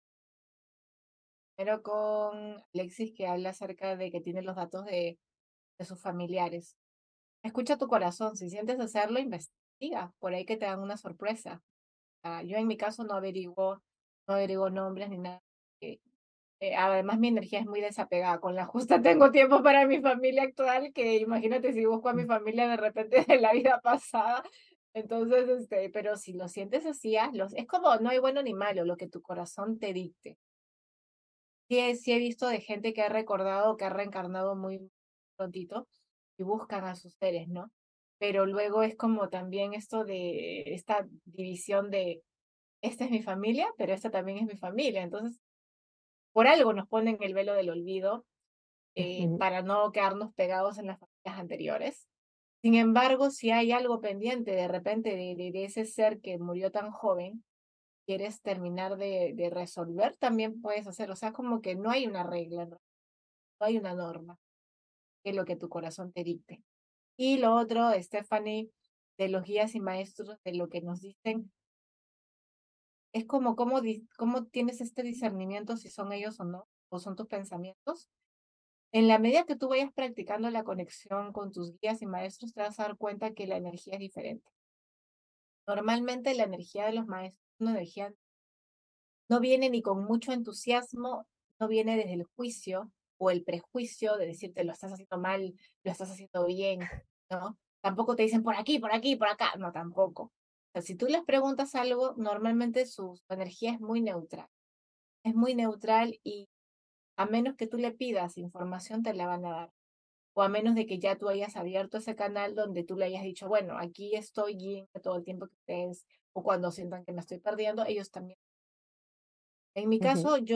Pero con Alexis que habla acerca de que tiene los datos de sus familiares. Escucha tu corazón, si sientes hacerlo, investiga, por ahí que te dan una sorpresa. Yo en mi caso no averiguo nombres ni nada. eh, además, mi energía es muy desapegada. Con la justa tengo tiempo para mi familia actual, que imagínate si busco a mi familia de repente de la vida pasada. Entonces, pero si lo sientes así, hazlo. Es como no hay bueno ni malo, lo que tu corazón te dicte. Sí he visto de gente que ha recordado, que ha reencarnado muy prontito y buscan a sus seres, ¿no? Pero luego es como también esto de esta división de, esta es mi familia, pero esta también es mi familia. Entonces, por algo nos ponen el velo del olvido Ujú, para no quedarnos pegados en las familias anteriores. Sin embargo, si hay algo pendiente de repente de ese ser que murió tan joven, quieres terminar de resolver, también puedes hacer. O sea, como que no hay una regla, no hay una norma, que es lo que tu corazón te dicte. Y lo otro, Stephanie, de los guías y maestros, de lo que nos dicen, es como cómo tienes este discernimiento si son ellos o no, o son tus pensamientos. En la medida que tú vayas practicando la conexión con tus guías y maestros, te vas a dar cuenta que la energía es diferente. Normalmente la energía de los maestros es una energía no viene ni con mucho entusiasmo, no viene desde el juicio o el prejuicio de decirte lo estás haciendo mal, lo estás haciendo bien, ¿no? Tampoco te dicen por aquí, por aquí, por acá, no, tampoco. O sea, si tú les preguntas algo, normalmente su energía es muy neutral y a menos que tú le pidas información, te la van a dar. O a menos de que ya tú hayas abierto ese canal donde tú le hayas dicho, bueno, aquí estoy guíen todo el tiempo que estés, o cuando sientan que me estoy perdiendo, ellos también. En mi ujú. caso,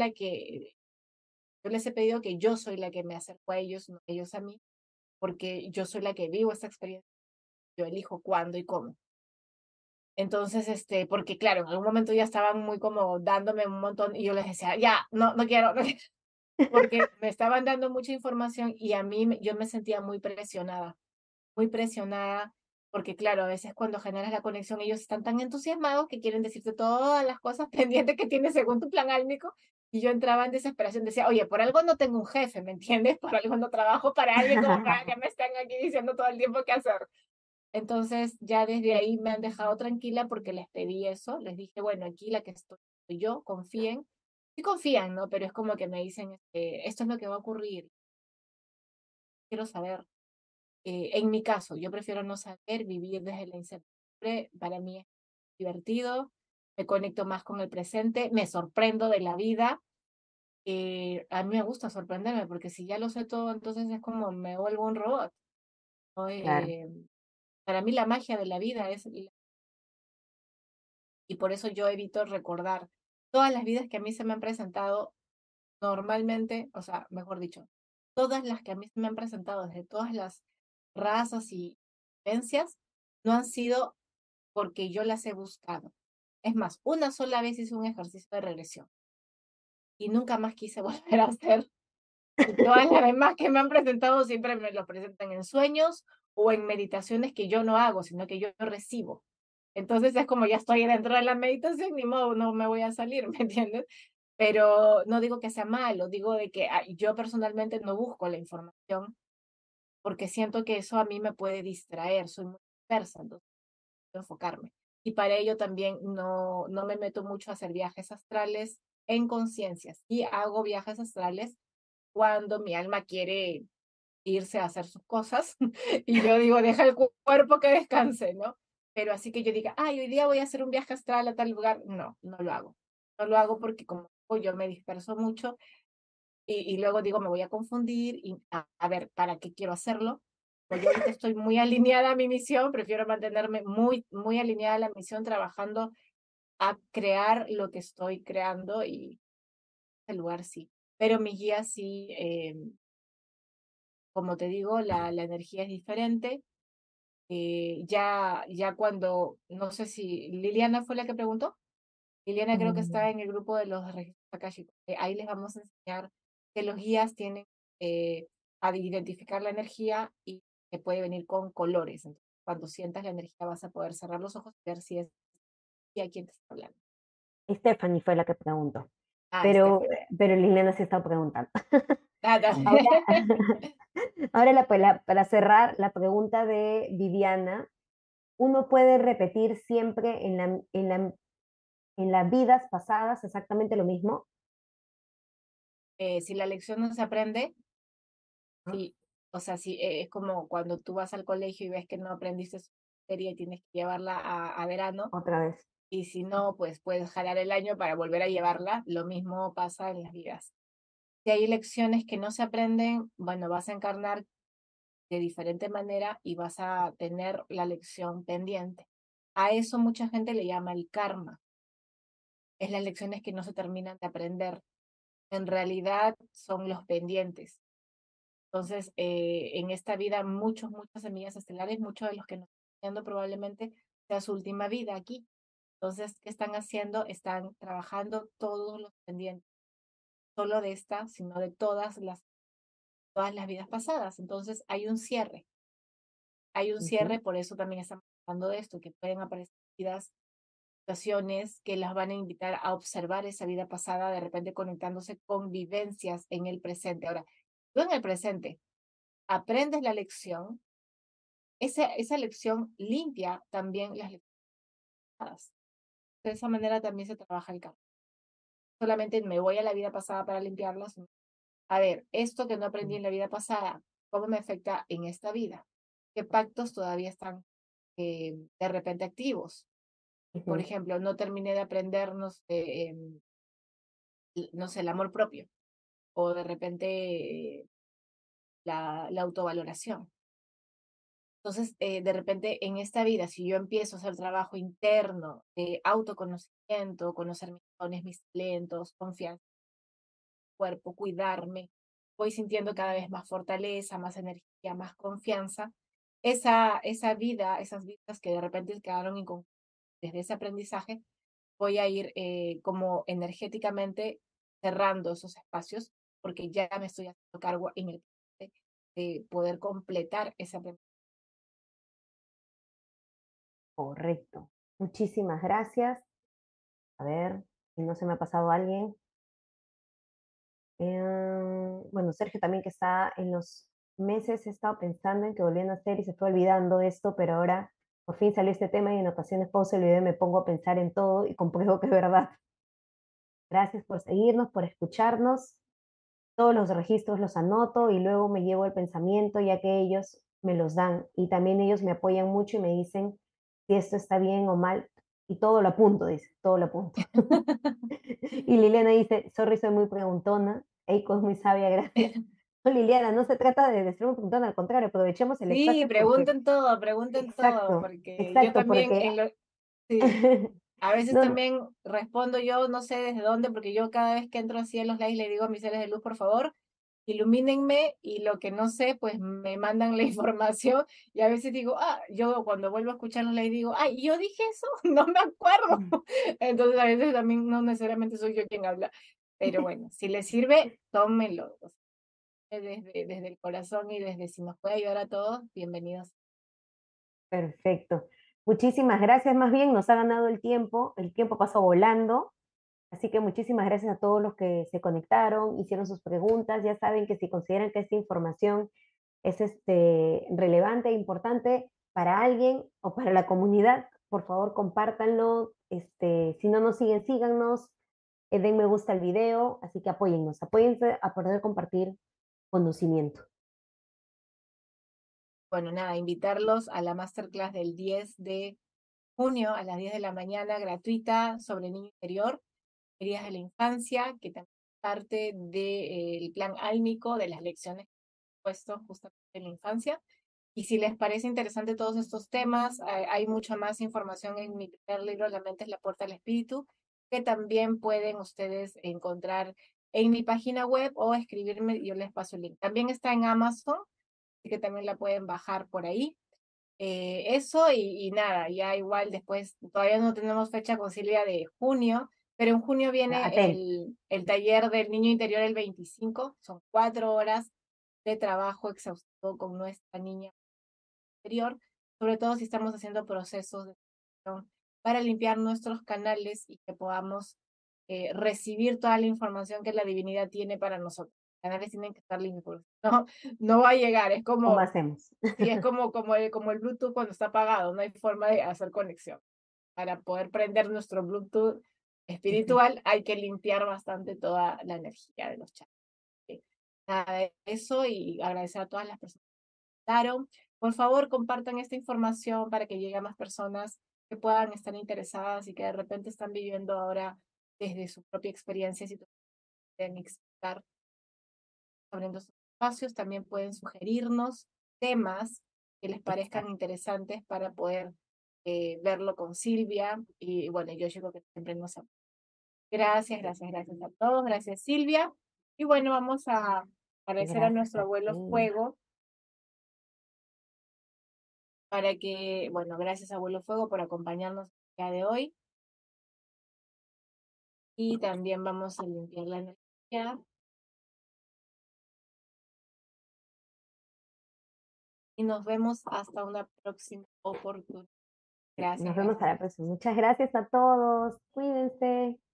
yo les he pedido que yo soy la que me acerco a ellos, no ellos a mí, porque yo soy la que vivo esta experiencia, yo elijo cuándo y cómo. Entonces, porque claro, en algún momento ya estaban muy como dándome un montón y yo les decía, ya, no, no quiero, no quiero, porque me estaban dando mucha información y a mí yo me sentía muy presionada, porque claro, a veces cuando generas la conexión ellos están tan entusiasmados que quieren decirte todas las cosas pendientes que tienes según tu plan álmico, y yo entraba en desesperación, decía, oye, por algo no tengo un jefe, ¿me entiendes? Por algo no trabajo para alguien como para que me estén aquí diciendo todo el tiempo qué hacer. Entonces ya desde ahí me han dejado tranquila porque les pedí eso, les dije, bueno, aquí la que estoy soy yo, confíen, y confían, ¿no? Pero es como que me dicen, esto es lo que va a ocurrir, quiero saber. En mi caso, yo prefiero no saber, vivir desde la incertidumbre. para mí es divertido, me conecto más con el presente, me sorprendo de la vida. A mí me gusta sorprenderme porque si ya lo sé todo, entonces es como me vuelvo un robot, ¿no? Claro, Para mí la magia de la vida es, y por eso yo evito recordar todas las vidas que a mí se me han presentado normalmente, o sea, mejor dicho, todas las que a mí se me han presentado desde todas las razas y vivencias, no han sido porque yo las he buscado. Es más, una sola vez hice un ejercicio de regresión y nunca más quise volver a hacer. Y todas las demás que me han presentado siempre me lo presentan en sueños o en meditaciones que yo no hago, sino que yo recibo. Entonces es como ya estoy dentro de la meditación, ni modo, no me voy a salir, ¿me entiendes? Pero no digo que sea malo, digo de que yo personalmente no busco la información porque siento que eso a mí me puede distraer, soy muy dispersa, entonces enfocarme. Y para ello también no me meto mucho a hacer viajes astrales en conciencia. Sí hago viajes astrales cuando mi alma quiere irse a hacer sus cosas y yo digo, deja el cuerpo que descanse, ¿no? Pero así que yo diga, ay, hoy día voy a hacer un viaje astral a tal lugar, no, no lo hago. No lo hago porque como yo me disperso mucho y luego digo, me voy a confundir y a ver, ¿para qué quiero hacerlo? Como yo ahorita estoy muy alineada a mi misión, prefiero mantenerme muy alineada a la misión, trabajando a crear lo que estoy creando y el lugar sí. Pero mi guía sí, como te digo, la energía es diferente. Ya cuando, no sé si Liliana fue la que preguntó. Liliana creo que está mm, en el grupo de los registros akáshicos. Ahí les vamos a enseñar que los guías tienen a identificar la energía y que puede venir con colores. Entonces, cuando sientas la energía vas a poder cerrar los ojos y ver si es y a quién te está hablando. Stephanie fue la que preguntó, Ah, pero, Stephanie. pero Liliana sí está preguntando. Ah, Ahora, ahora para cerrar, la pregunta de Viviana, ¿uno puede repetir siempre en las vidas pasadas exactamente lo mismo? si la lección no se aprende, ¿No? sí. O sea, sí, es como cuando tú vas al colegio y ves que no aprendiste su materia y tienes que llevarla a verano. Otra vez. Y si no, pues puedes jalar el año para volver a llevarla. Lo mismo pasa en las vidas. Si hay lecciones que no se aprenden, bueno, vas a encarnar de diferente manera y vas a tener la lección pendiente. A eso mucha gente le llama el karma. Es las lecciones que no se terminan de aprender. En realidad son los pendientes. Entonces, en esta vida, muchas semillas estelares, muchos de los que nos están viendo probablemente sea su última vida aquí. Entonces, ¿qué están haciendo? Están trabajando todos los pendientes, solo de esta, sino de todas las vidas pasadas. Entonces, hay un Ujú. cierre, por eso también estamos hablando de esto, que pueden aparecer vidas, situaciones que las van a invitar a observar esa vida pasada, de repente conectándose con vivencias en el presente. Ahora, tú en el presente aprendes la lección, esa lección limpia también las lecciones pasadas. De esa manera también se trabaja el campo. Solamente me voy a la vida pasada para limpiarlas. A ver, esto que no aprendí en la vida pasada, ¿cómo me afecta en esta vida? ¿Qué pactos todavía están de repente activos? Por Ujú. ejemplo, no terminé de aprendernos, no sé, el amor propio o de repente la autovaloración. Entonces, de repente en esta vida, si yo empiezo a hacer trabajo interno de autoconocimiento, conocer mis dones, mis talentos, confianza cuerpo, cuidarme, voy sintiendo cada vez más fortaleza, más energía, más confianza. Esa vida, esas vidas que de repente quedaron inconclusas desde ese aprendizaje, voy a ir como energéticamente cerrando esos espacios porque ya me estoy haciendo cargo en el de poder completar ese aprendizaje. Correcto. Muchísimas gracias. A ver si no se me ha pasado alguien. Bueno, Sergio también que está en los meses, he estado pensando en que volviendo a hacer y se fue olvidando esto, pero ahora por fin salió este tema y en ocasiones pausa el video y me pongo a pensar en todo y compruebo que es verdad. Gracias por seguirnos, por escucharnos. Todos los registros los anoto y luego me llevo el pensamiento ya que ellos me los dan y también ellos me apoyan mucho y me dicen si esto está bien o mal, y todo lo apunto, dice, todo lo apunto. Y Liliana dice, sorry, soy muy preguntona, Eiko es muy sabia, gracias. No, Liliana, no se trata de ser muy preguntona, al contrario, aprovechemos el Sí, espacio porque, pregunten todo, exacto, porque yo exacto, también porque, sí, a veces no, no, también respondo yo, no sé desde dónde, porque yo cada vez que entro así a los lives le digo a mis seres de luz, por favor, ilumínenme y lo que no sé, pues me mandan la información y a veces digo, yo cuando vuelvo a escuchar los lives digo, yo dije eso, no me acuerdo. Entonces a veces también no necesariamente soy yo quien habla, pero bueno, si les sirve, tómenlo. O sea, desde el corazón y desde si nos puede ayudar a todos, bienvenidos. perfecto. Muchísimas gracias, más bien nos ha ganado el tiempo pasó volando. Así que muchísimas gracias a todos los que se conectaron, hicieron sus preguntas. Ya saben que si consideran que esta información es relevante e importante para alguien o para la comunidad, por favor compártanlo. Si no nos siguen, síganos, den me gusta al video, así que apóyennos, apóyense a poder compartir conocimiento. Bueno, nada, invitarlos a la masterclass del 10 de junio a las 10 de la mañana, gratuita, sobre niño interior, heridas de la infancia, que también es parte del plan álmico de las lecciones puestos justamente en la infancia. Y si les parece interesante todos estos temas, hay mucha más información en mi primer libro, La mente es la puerta al espíritu, que también pueden ustedes encontrar en mi página web o escribirme y yo les paso el link. También está en Amazon, así que también la pueden bajar por ahí. Eso y nada, ya igual después, todavía no tenemos fecha con Silvia de junio, pero en junio viene Atentos. el taller del niño interior el 25, son 4 horas de trabajo exhaustivo con nuestra niña interior, sobre todo si estamos haciendo procesos de sanación para limpiar nuestros canales y que podamos recibir toda la información que la divinidad tiene para nosotros. Los canales tienen que estar limpios, no, no va a llegar, es ¿Cómo como hacemos? sí, es como el Bluetooth cuando está apagado, no hay forma de hacer conexión. Para poder prender nuestro Bluetooth espiritual hay que limpiar bastante toda la energía de los chats. Nada de eso y agradecer a todas las personas que comentaron. Por favor, compartan esta información para que llegue a más personas que puedan estar interesadas y que de repente están viviendo ahora desde su propia experiencia y pueden explicar abriendo estos espacios. También pueden sugerirnos temas que les parezcan Exacto. interesantes para poder verlo con Silvia. Y bueno, yo creo que siempre nos apoya. Gracias a todos. Gracias, Silvia. Y bueno, vamos a agradecer a Gracias nuestro a abuelo ti. Fuego para que, bueno, gracias abuelo Fuego por acompañarnos el día de hoy. Y también vamos a limpiar la energía. Y nos vemos hasta una próxima oportunidad. Nos Gracias, vemos a gracias. la próxima. Muchas gracias a todos. Cuídense.